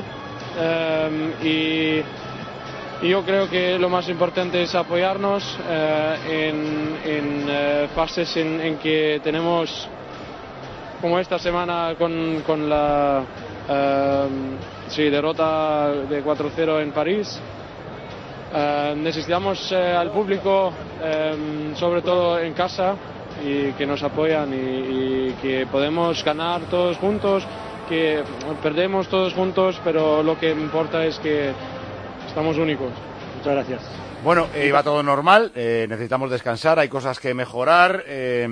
eh, y, y yo creo que lo más importante es apoyarnos eh, en, en eh, fases en, en que tenemos, como esta semana con, con la eh, sí, derrota de cuatro cero en París. Eh, necesitamos eh, al público, eh, sobre todo en casa, y que nos apoyan y, y que podemos ganar todos juntos, que perdemos todos juntos, pero lo que importa es que estamos únicos. Muchas gracias. Bueno, eh, va todo normal, eh, necesitamos descansar, hay cosas que mejorar. Eh,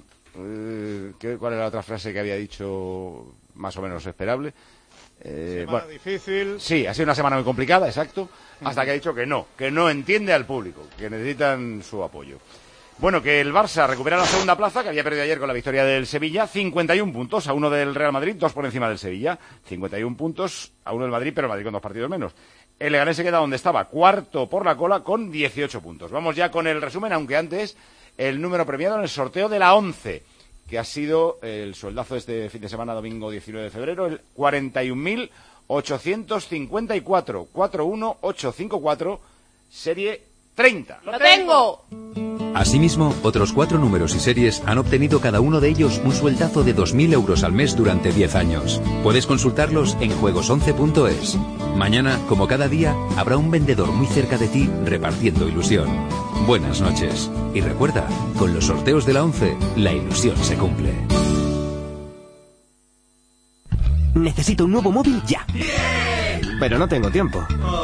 eh, ¿qué, ¿Cuál era la otra frase que había dicho más o menos esperable? Eh, semana bueno, difícil. Sí, ha sido una semana muy complicada, exacto, hasta que ha dicho que no, que no entiende al público, que necesitan su apoyo. Bueno, que el Barça recupera la segunda plaza, que había perdido ayer con la victoria del Sevilla, cincuenta y uno puntos a uno del Real Madrid, dos por encima del Sevilla, cincuenta y uno puntos a uno del Madrid, pero el Madrid con dos partidos menos. El Leganés se queda donde estaba, cuarto por la cola con dieciocho puntos. Vamos ya con el resumen, aunque antes el número premiado en el sorteo de la once, que ha sido el sueldazo de este fin de semana, domingo diecinueve de febrero, el cuarenta y un mil ochocientos cincuenta y cuatro, cuatro uno ocho cinco cuatro, serie treinta. ¡Lo tengo! Asimismo, otros cuatro números y series han obtenido cada uno de ellos un sueldazo de dos mil euros al mes durante diez años. Puedes consultarlos en juegos once punto es. Mañana, como cada día, habrá un vendedor muy cerca de ti repartiendo ilusión. Buenas noches. Y recuerda, con los sorteos de la once, la ilusión se cumple. Necesito un nuevo móvil ya. pero no tengo tiempo.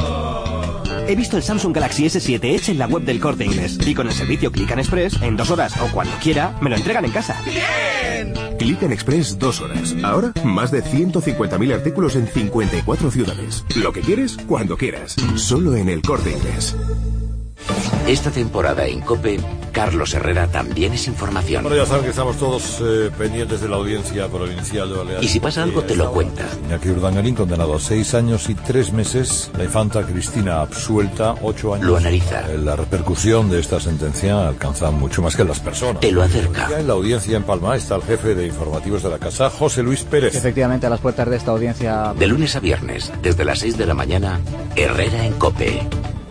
He visto el Samsung Galaxy ese siete Edge en la web del Corte Inglés y con el servicio Click and Express, en dos horas o cuando quiera, me lo entregan en casa. ¡Bien! Click and Express, dos horas. Ahora, más de ciento cincuenta mil artículos en cincuenta y cuatro ciudades. Lo que quieres, cuando quieras. Solo en el Corte Inglés. Esta temporada en COPE, Carlos Herrera también es información. Bueno, ya saben que estamos todos eh, pendientes de la audiencia provincial de Baleares. Y si pasa algo, te lo cuenta. Iñaki Urdangarín, condenado a seis años y tres meses. La infanta Cristina absuelta, ocho años. Lo analiza. Eh, La repercusión de esta sentencia alcanza mucho más que las personas. Te lo acerca. Ya en la audiencia en Palma está el jefe de informativos de la casa, José Luis Pérez. Efectivamente, a las puertas de esta audiencia... De lunes a viernes, desde las seis de la mañana, Herrera en COPE.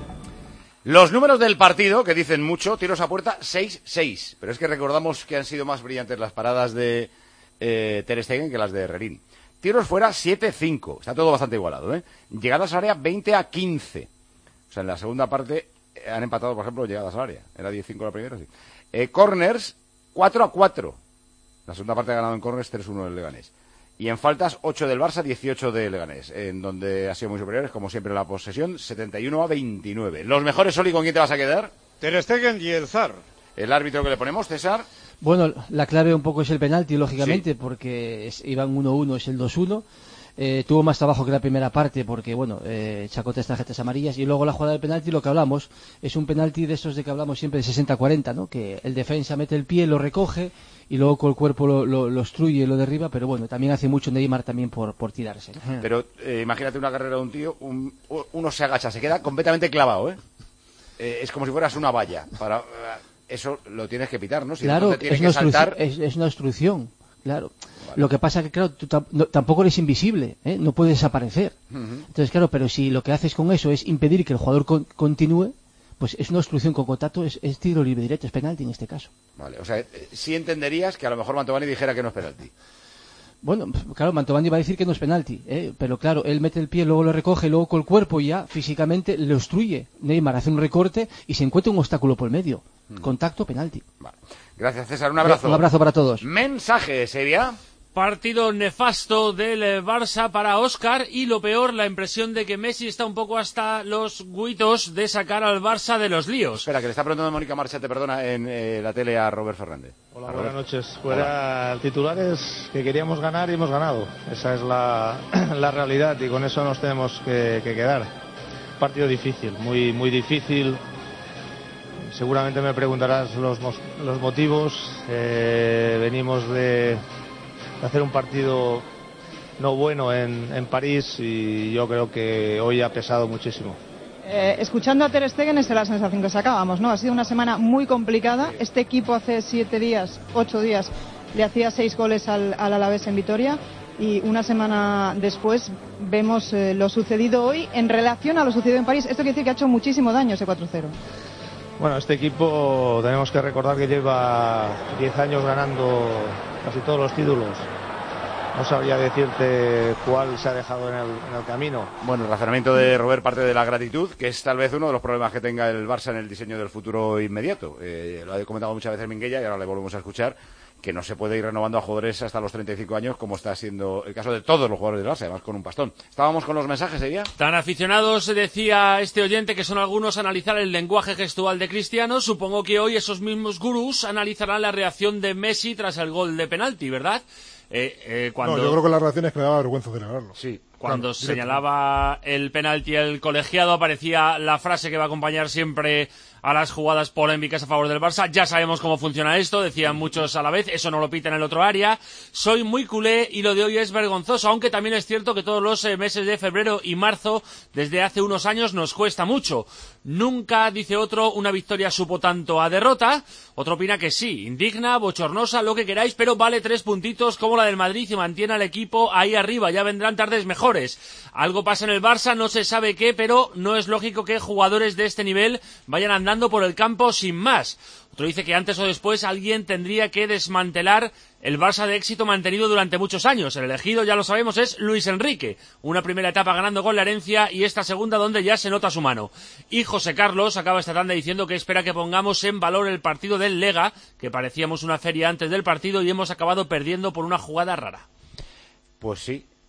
Los números del partido, que dicen mucho, tiros a puerta seis seis. Pero es que recordamos que han sido más brillantes las paradas de eh, Ter Stegen que las de Herrerín. Tiros fuera siete cinco. Está todo bastante igualado, ¿eh? Llegadas al área veinte a quince. O sea, en la segunda parte eh, han empatado, por ejemplo, llegadas al área. Era diez cinco la primera, sí. Eh, corners, cuatro a cuatro. La segunda parte ha ganado en corners tres uno el Leganés. Y en faltas, ocho del Barça, dieciocho del Leganés, en donde ha sido muy superiores, como siempre, la posesión, setenta y uno a veintinueve. Los mejores, Oli, ¿con quién te vas a quedar? Ter Stegen y el Zar. El árbitro que le ponemos, César. Bueno, la clave un poco es el penalti, lógicamente, Sí. porque es, iban uno uno, es el dos uno. Eh, tuvo más trabajo que la primera parte porque, bueno, eh, sacó tres tarjetas amarillas. Y luego la jugada del penalti, lo que hablamos, es un penalti de esos de que hablamos siempre de sesenta cuarenta, ¿no? Que el defensa mete el pie, lo recoge y luego con el cuerpo lo, lo, lo obstruye y lo derriba. Pero bueno, también hace mucho Neymar también por, por tirarse, ¿no? Pero eh, imagínate una carrera de un tío, un, uno se agacha, se queda completamente clavado, ¿eh? Eh, es como si fueras una valla. Para, eh, eso lo tienes que pitar, ¿no? Si Claro, no te tienes es una, que saltar... obstrucción, es, es una obstrucción, claro. Lo que pasa que, claro, tú tam- no- tampoco eres invisible, ¿eh? No puedes desaparecer. Ujú. Entonces, claro, pero si lo que haces con eso es impedir que el jugador con- continúe, pues es una obstrucción con contacto, es, es tiro libre directo, es penalti en este caso. Vale, o sea, eh, sí entenderías que a lo mejor Mantovani dijera que no es penalti. Bueno, claro, Mantovani va a decir que no es penalti, ¿eh? Pero claro, él mete el pie, luego lo recoge, luego con el cuerpo ya físicamente le obstruye. Neymar hace un recorte y se encuentra un obstáculo por el medio. Contacto, penalti. Vale. Gracias, César. Un abrazo. Un abrazo para todos. Mensaje, Seria. Partido nefasto del eh, Barça para Óscar y lo peor, la impresión de que Messi está un poco hasta los guitos de sacar al Barça de los líos. Espera, que le está preguntando Mónica Marcha, te perdona, en eh, la tele a Robert Fernández. Hola, A buenas Robert. noches. Fuera el titular es que queríamos ganar y hemos ganado. Esa es la, la realidad y con eso nos tenemos que, que quedar. Partido difícil, muy, muy difícil. Seguramente me preguntarás los, mos- los motivos. Eh, venimos de, de hacer un partido no bueno en, en París y yo creo que hoy ha pesado muchísimo. Eh, escuchando a Ter Stegen, esa es la sensación que sacábamos, ¿no? Ha sido una semana muy complicada. Este equipo hace siete días, ocho días, le hacía seis goles al, al Alavés en Vitoria y una semana después vemos eh, lo sucedido hoy en relación a lo sucedido en París. Esto quiere decir que ha hecho muchísimo daño ese cuatro cero. Bueno, este equipo tenemos que recordar que lleva diez años ganando casi todos los títulos. No sabría decirte cuál se ha dejado en el, en el camino. Bueno, el razonamiento de Robert parte de la gratitud, que es tal vez uno de los problemas que tenga el Barça en el diseño del futuro inmediato. Eh, lo ha comentado muchas veces Minguella y ahora le volvemos a escuchar, que no se puede ir renovando a jugadores hasta los treinta y cinco años, como está siendo el caso de todos los jugadores del Barça, además con un pastón. Estábamos con los mensajes, ¿sería? Tan aficionados, decía este oyente, que son algunos a analizar el lenguaje gestual de Cristiano. Supongo que hoy esos mismos gurús analizarán la reacción de Messi tras el gol de penalti, ¿verdad? Eh, eh, cuando... No, yo creo que la reacción es que me daba vergüenza celebrarlo. Sí. Cuando Claro, señalaba el penalti el colegiado, aparecía la frase que va a acompañar siempre a las jugadas polémicas a favor del Barça. Ya sabemos cómo funciona esto, decían muchos a la vez, eso no lo pita en el otro área. Soy muy culé y lo de hoy es vergonzoso, aunque también es cierto que todos los eh, meses de febrero y marzo, desde hace unos años, nos cuesta mucho. Nunca, dice otro, una victoria supo tanto a derrota. Otro opina que sí, indigna, bochornosa, lo que queráis, pero vale tres puntitos como la del Madrid y mantiene al equipo ahí arriba. Ya vendrán tardes mejores. Algo pasa en el Barça, no se sabe qué, pero no es lógico que jugadores de este nivel vayan andando por el campo sin más. Otro dice que antes o después alguien tendría que desmantelar el Barça de éxito mantenido durante muchos años. El elegido, ya lo sabemos, es Luis Enrique. Una primera etapa ganando con la herencia y esta segunda donde ya se nota su mano. Y José Carlos acaba esta tanda diciendo que espera que pongamos en valor el partido del Lega, que parecíamos una feria antes del partido y hemos acabado perdiendo por una jugada rara. Pues sí.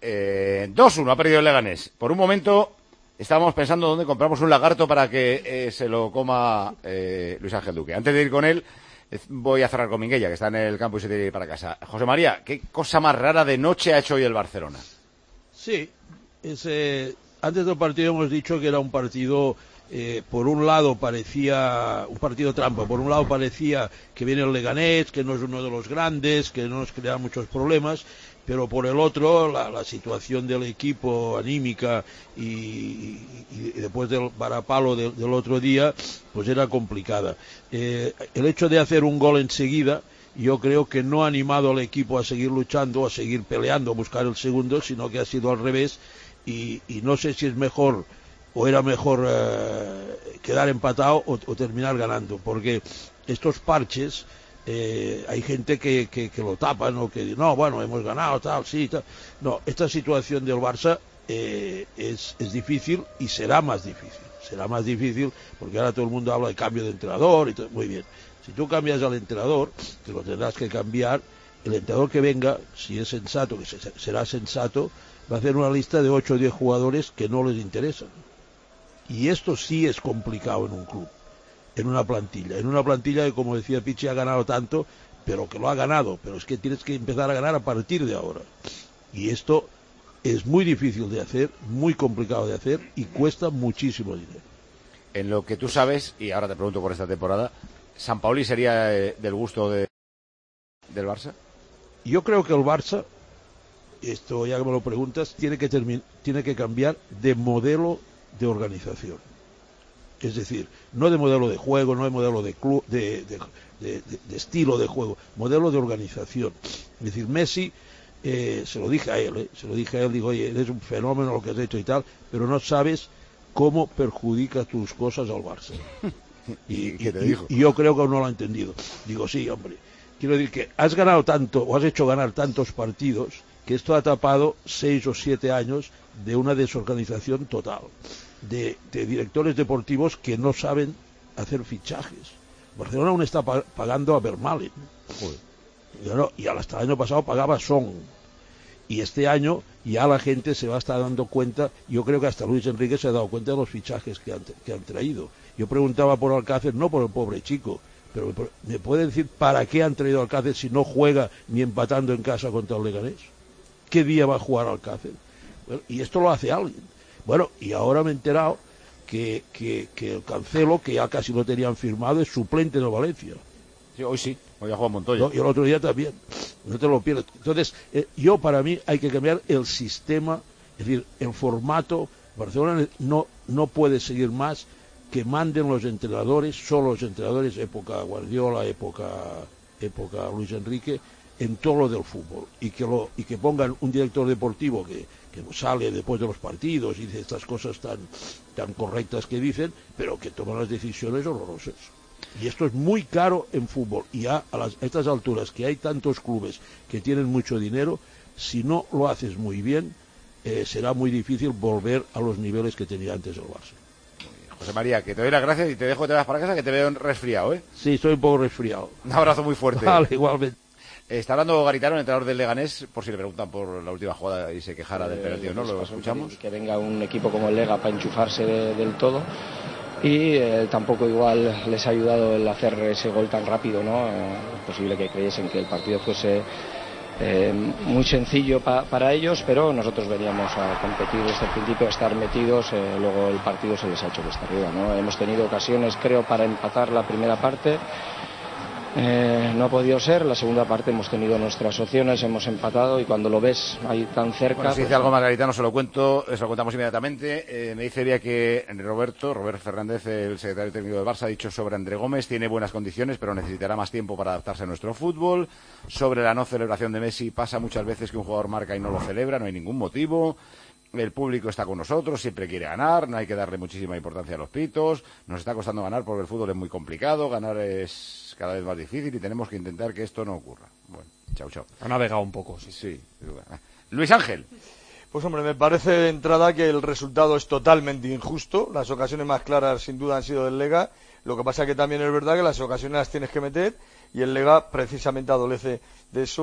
Eh, dos uno ha perdido el Leganés. Por un momento estábamos pensando dónde compramos un lagarto para que eh, se lo coma eh, Luis Ángel Duque. Antes de ir con él, eh, voy a cerrar con Minguella, que está en el campo y se tiene que ir para casa. José María, ¿qué cosa más rara de noche ha hecho hoy el Barcelona? Sí, ese, antes del partido hemos dicho que era un partido, eh, por un lado parecía un partido trampa, por un lado parecía que viene el Leganés, que no es uno de los grandes, que no nos crea muchos problemas, pero por el otro la, la situación del equipo anímica y, y, y después del varapalo de, del otro día pues era complicada. Eh, el hecho de hacer un gol enseguida yo creo que no ha animado al equipo a seguir luchando, a seguir peleando, a buscar el segundo, sino que ha sido al revés y, y no sé si es mejor o era mejor eh, quedar empatado o, o terminar ganando, porque estos parches Eh, hay gente que, que, que lo tapan o que no, bueno, hemos ganado, tal, sí, tal. No, esta situación del Barça eh, es, es difícil y será más difícil. Será más difícil porque ahora todo el mundo habla de cambio de entrenador y todo. Muy bien. Si tú cambias al entrenador, que lo tendrás que cambiar, el entrenador que venga, si es sensato, que será sensato, va a hacer una lista de ocho o diez jugadores que no les interesan. Y esto sí es complicado en un club. En una plantilla, en una plantilla que, como decía Pichi, ha ganado tanto, pero que lo ha ganado, pero es que tienes que empezar a ganar a partir de ahora. Y esto es muy difícil de hacer, muy complicado de hacer y cuesta muchísimo dinero. En lo que tú sabes, y ahora te pregunto por esta temporada, ¿Sampaoli sería eh, del gusto de, del Barça? Yo creo que el Barça, esto ya que me lo preguntas, tiene que, termi- tiene que cambiar de modelo de organización. Es decir, no de modelo de juego, no de modelo de, club, de, de, de, de, de estilo de juego, modelo de organización. Es decir, Messi, eh, se lo dije a él, eh, se lo dije a él, digo, oye, eres un fenómeno lo que has hecho y tal, pero no sabes cómo perjudica tus cosas al Barça. Y, ¿Qué te y, dijo? y yo creo que no lo ha entendido. Digo, sí, hombre, quiero decir que has ganado tanto, o has hecho ganar tantos partidos, que esto ha tapado seis o siete años de una desorganización total. De, de directores deportivos que no saben hacer fichajes. Barcelona aún está pa- pagando a Vermaelen. Y, no, y hasta el año pasado pagaba Son. Y este año ya la gente se va a estar dando cuenta, yo creo que hasta Luis Enrique se ha dado cuenta de los fichajes que han, que han traído. Yo preguntaba por Alcácer, no por el pobre chico, pero me puede decir para qué han traído Alcácer si no juega ni empatando en casa contra el Leganés. ¿Qué día va a jugar Alcácer? Bueno, y esto lo hace alguien. Bueno, y ahora me he enterado que, que, que el Cancelo, que ya casi lo tenían firmado, es suplente de Valencia. Sí, hoy sí, hoy ha jugado Montoya. No, y el otro día también, no te lo pierdas. Entonces, eh, yo para mí hay que cambiar el sistema, es decir, el formato. Barcelona no, no puede seguir más que manden los entrenadores, solo los entrenadores, época Guardiola, época, época Luis Enrique, en todo lo del fútbol. Y que, lo, y que pongan un director deportivo que... que sale después de los partidos y dice estas cosas tan, tan correctas que dicen, pero que toman las decisiones horrorosas. Y esto es muy caro en fútbol. Y a, a, las, a estas alturas, que hay tantos clubes que tienen mucho dinero, si no lo haces muy bien, eh, será muy difícil volver a los niveles que tenía antes el Barça. José María, que te doy las gracias y te dejo que te vas para casa, que te veo resfriado, ¿eh? Sí, estoy un poco resfriado. Un abrazo muy fuerte. Vale, igualmente. Está hablando Garitano, el entrenador del Leganés, por si le preguntan por la última jugada y se quejara del penalti o no, lo escuchamos. Que venga un equipo como el Lega para enchufarse de, del todo y eh, tampoco igual les ha ayudado el hacer ese gol tan rápido, ¿no? Eh, es posible que creyesen que el partido fuese eh, muy sencillo pa, para ellos, pero nosotros veníamos a competir desde el principio, a estar metidos, eh, luego el partido se les ha hecho cuesta arriba, ¿no? Hemos tenido ocasiones, creo, para empatar la primera parte. Eh, no ha podido ser, la segunda parte hemos tenido nuestras opciones, hemos empatado y cuando lo ves ahí tan cerca... Bueno, si dice pues, algo más Garitano se lo cuento, se lo contamos inmediatamente. Eh, me dice que Roberto, Robert Fernández, el secretario técnico del Barça, ha dicho sobre André Gómez, tiene buenas condiciones pero necesitará más tiempo para adaptarse a nuestro fútbol. Sobre la no celebración de Messi, pasa muchas veces que un jugador marca y no lo celebra, no hay ningún motivo. El público está con nosotros, siempre quiere ganar, no hay que darle muchísima importancia a los pitos, nos está costando ganar porque el fútbol es muy complicado, ganar es cada vez más difícil y tenemos que intentar que esto no ocurra. Bueno, chao, chao. Ha navegado un poco, sí. Sí. Luis Ángel. Pues hombre, me parece de entrada que el resultado es totalmente injusto, las ocasiones más claras sin duda han sido del Lega, lo que pasa que también es verdad que las ocasiones las tienes que meter y el Lega precisamente adolece de eso.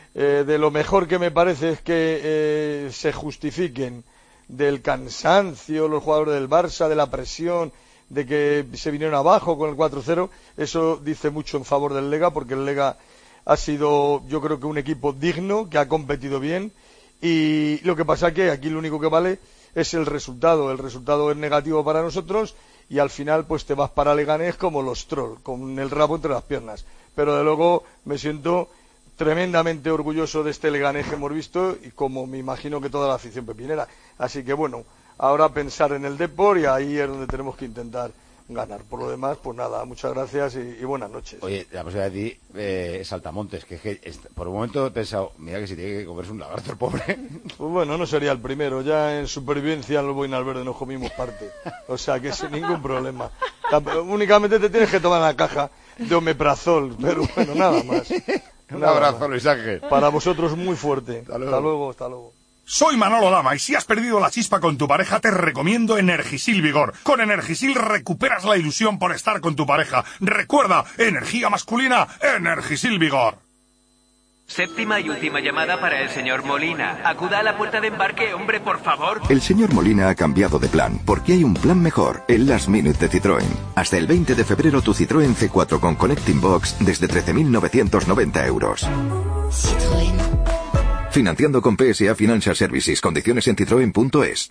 eh, de lo mejor que me parece es que eh, se justifiquen del cansancio los jugadores del Barça, de la presión, de que se vinieron abajo con el cuatro cero. Eso dice mucho en favor del Lega, porque el Lega ha sido, yo creo que un equipo digno, que ha competido bien, y lo que pasa es que aquí lo único que vale es el resultado. El resultado es negativo para nosotros y al final pues te vas para Leganés como los trolls, con el rabo entre las piernas. Pero de luego me siento tremendamente orgulloso de este Leganés que hemos visto, y como me imagino que toda la afición pepinera. Así que bueno, ahora pensar en el Depor, y ahí es donde tenemos que intentar ganar. Por lo demás, pues nada, muchas gracias y, y buenas noches. Oye, la posibilidad de ti, eh, Saltamontes, que es que est- por un momento he pensado, mira que si tiene que comerse un lagarto el pobre. Pues bueno, no sería el primero. Ya en supervivencia en el Boinalverde nos comimos parte. O sea que sin ningún problema. Ta- Únicamente te tienes que tomar la caja de omeprazol, pero bueno, nada más. Un Nada abrazo, más. Luis Ángel. Para vosotros muy fuerte. Hasta luego. Hasta luego, hasta luego. Soy Manolo Lama y si has perdido la chispa con tu pareja te recomiendo Energisil Vigor. Con Energisil recuperas la ilusión por estar con tu pareja. Recuerda, energía masculina, Energisil Vigor. Séptima y última llamada para el señor Molina. Acuda a la puerta de embarque, hombre, por favor. El señor Molina ha cambiado de plan, porque hay un plan mejor, el Last Minute de Citroën. Hasta el veinte de febrero tu Citroën C cuatro con Connecting Box desde trece mil novecientos noventa euros. Citroën. Financiando con P S A Financial Services. Condiciones en citroen punto es.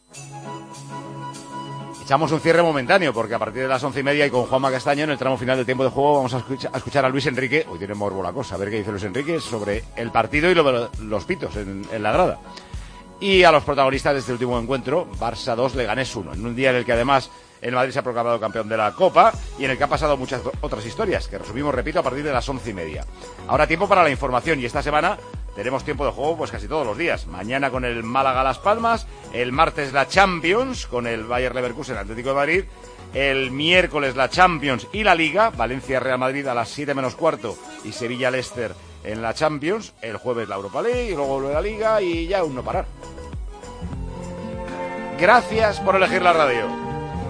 Echamos un cierre momentáneo, porque a partir de las once y media y con Juanma Castaño, en el tramo final del tiempo de juego, vamos a escuchar a, escuchar a Luis Enrique. Hoy tiene morbo la cosa, a ver qué dice Luis Enrique sobre el partido y lo de los pitos en, en la grada. Y a los protagonistas de este último encuentro, Barça dos, Leganés uno, en un día en el que además el Madrid se ha proclamado campeón de la Copa y en el que ha pasado muchas otras historias, que resumimos, repito, a partir de las once y media. Ahora tiempo para la información, y esta semana tenemos tiempo de juego pues casi todos los días. Mañana con el Málaga Las Palmas, el martes la Champions con el Bayer Leverkusen Atlético de Madrid, el miércoles la Champions y la Liga, Valencia Real Madrid a las siete menos cuarto y Sevilla Leicester en la Champions, el jueves la Europa League y luego vuelve la Liga y ya un no parar. Gracias por elegir la radio.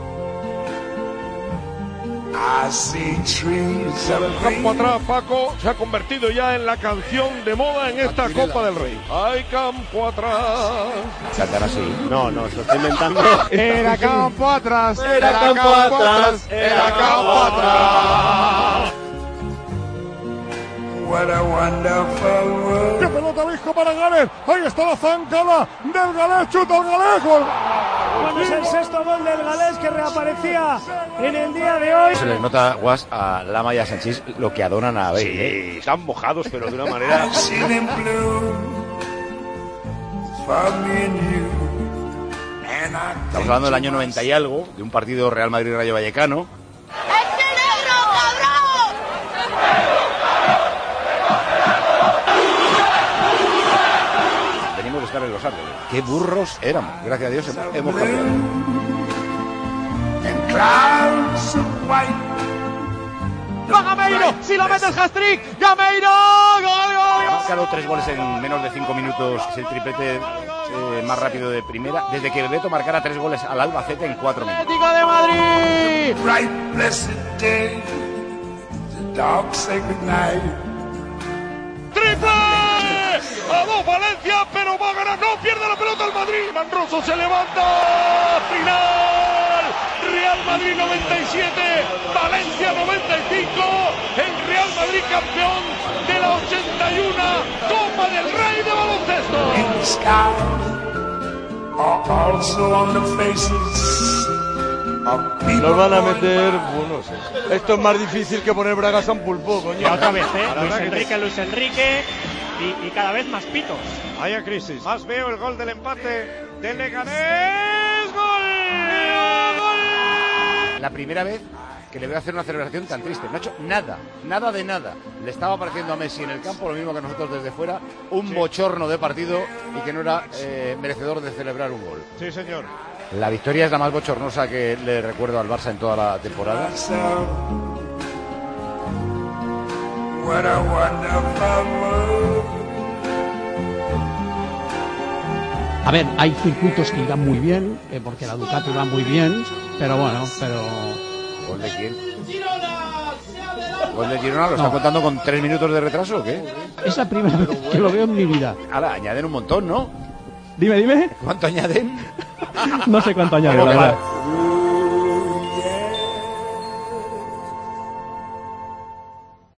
El campo atrás, Paco, se ha convertido ya en la canción de moda en esta Copa del Rey. ¡Ay, campo atrás! Cantar así. No, no, se lo estoy inventando. Era campo atrás, era campo atrás, era campo atrás. What a wonderful world. ¡Qué pelota disco para Galés! ¡Ahí está la zancada del Galés! ¡Chuta el Galés! ¡Gol! Bueno, es el sexto gol del Galés que reaparecía en el día de hoy. Se les nota, Guas, a Lama y a Sanchís lo que adoran a Bale. Sí, ¿eh? están mojados, pero de una manera... Estamos hablando del año noventa y algo, de un partido Real Madrid-Rayo Vallecano. Venimos de estar en Los Ángeles. ¡Qué burros éramos! Gracias a Dios hemos, hemos cambiado. ¡Va Gameiro! ¡Si lo mete el hat-trick! ¡Gameiro! ¡Gol, gol, Ha gol! marcado tres goles en menos de cinco minutos. Es el triplete eh, más rápido de primera. Desde que Bebeto marcara tres goles al Albacete en cuatro minutos. ¡Atlético de Madrid! Bright blessed day, the dogs say goodnight. ¡Triple! A dos Valencia, pero va a ganar. No pierde la pelota el Madrid. Manroso se levanta. Final. Real Madrid noventa y siete, Valencia noventa y cinco. El Real Madrid campeón de la ochenta y uno Copa del Rey de baloncesto. In the sky are also on the faces of people. Nos van a meter, bueno, no sé. Esto es más difícil que poner Bragas a un pulpo, coño. Y otra vez, ¿eh? Luis Enrique, Luis Enrique. Y, y cada vez más pitos. Vaya crisis. Más veo el gol del empate del Leganés. ¡Gol! ¡Gol! La primera vez que le veo hacer una celebración tan triste. No ha hecho nada, nada de nada. Le estaba pareciendo a Messi en el campo, lo mismo que nosotros desde fuera, un sí. bochorno de partido y que no era eh, merecedor de celebrar un gol. Sí, señor. La victoria es la más bochornosa que le recuerdo al Barça en toda la temporada. What a wonderful world. A ver, hay circuitos que irán muy bien, eh, porque la Ducati va muy bien, pero bueno, pero... ¿Gol de quién? gol de Girona, ¿lo está No. contando con tres minutos de retraso o qué? Es la primera vez que lo veo en mi vida. Ahora, añaden un montón, ¿no? Dime, dime. ¿Cuánto añaden? No sé cuánto añade, Como la para, verdad.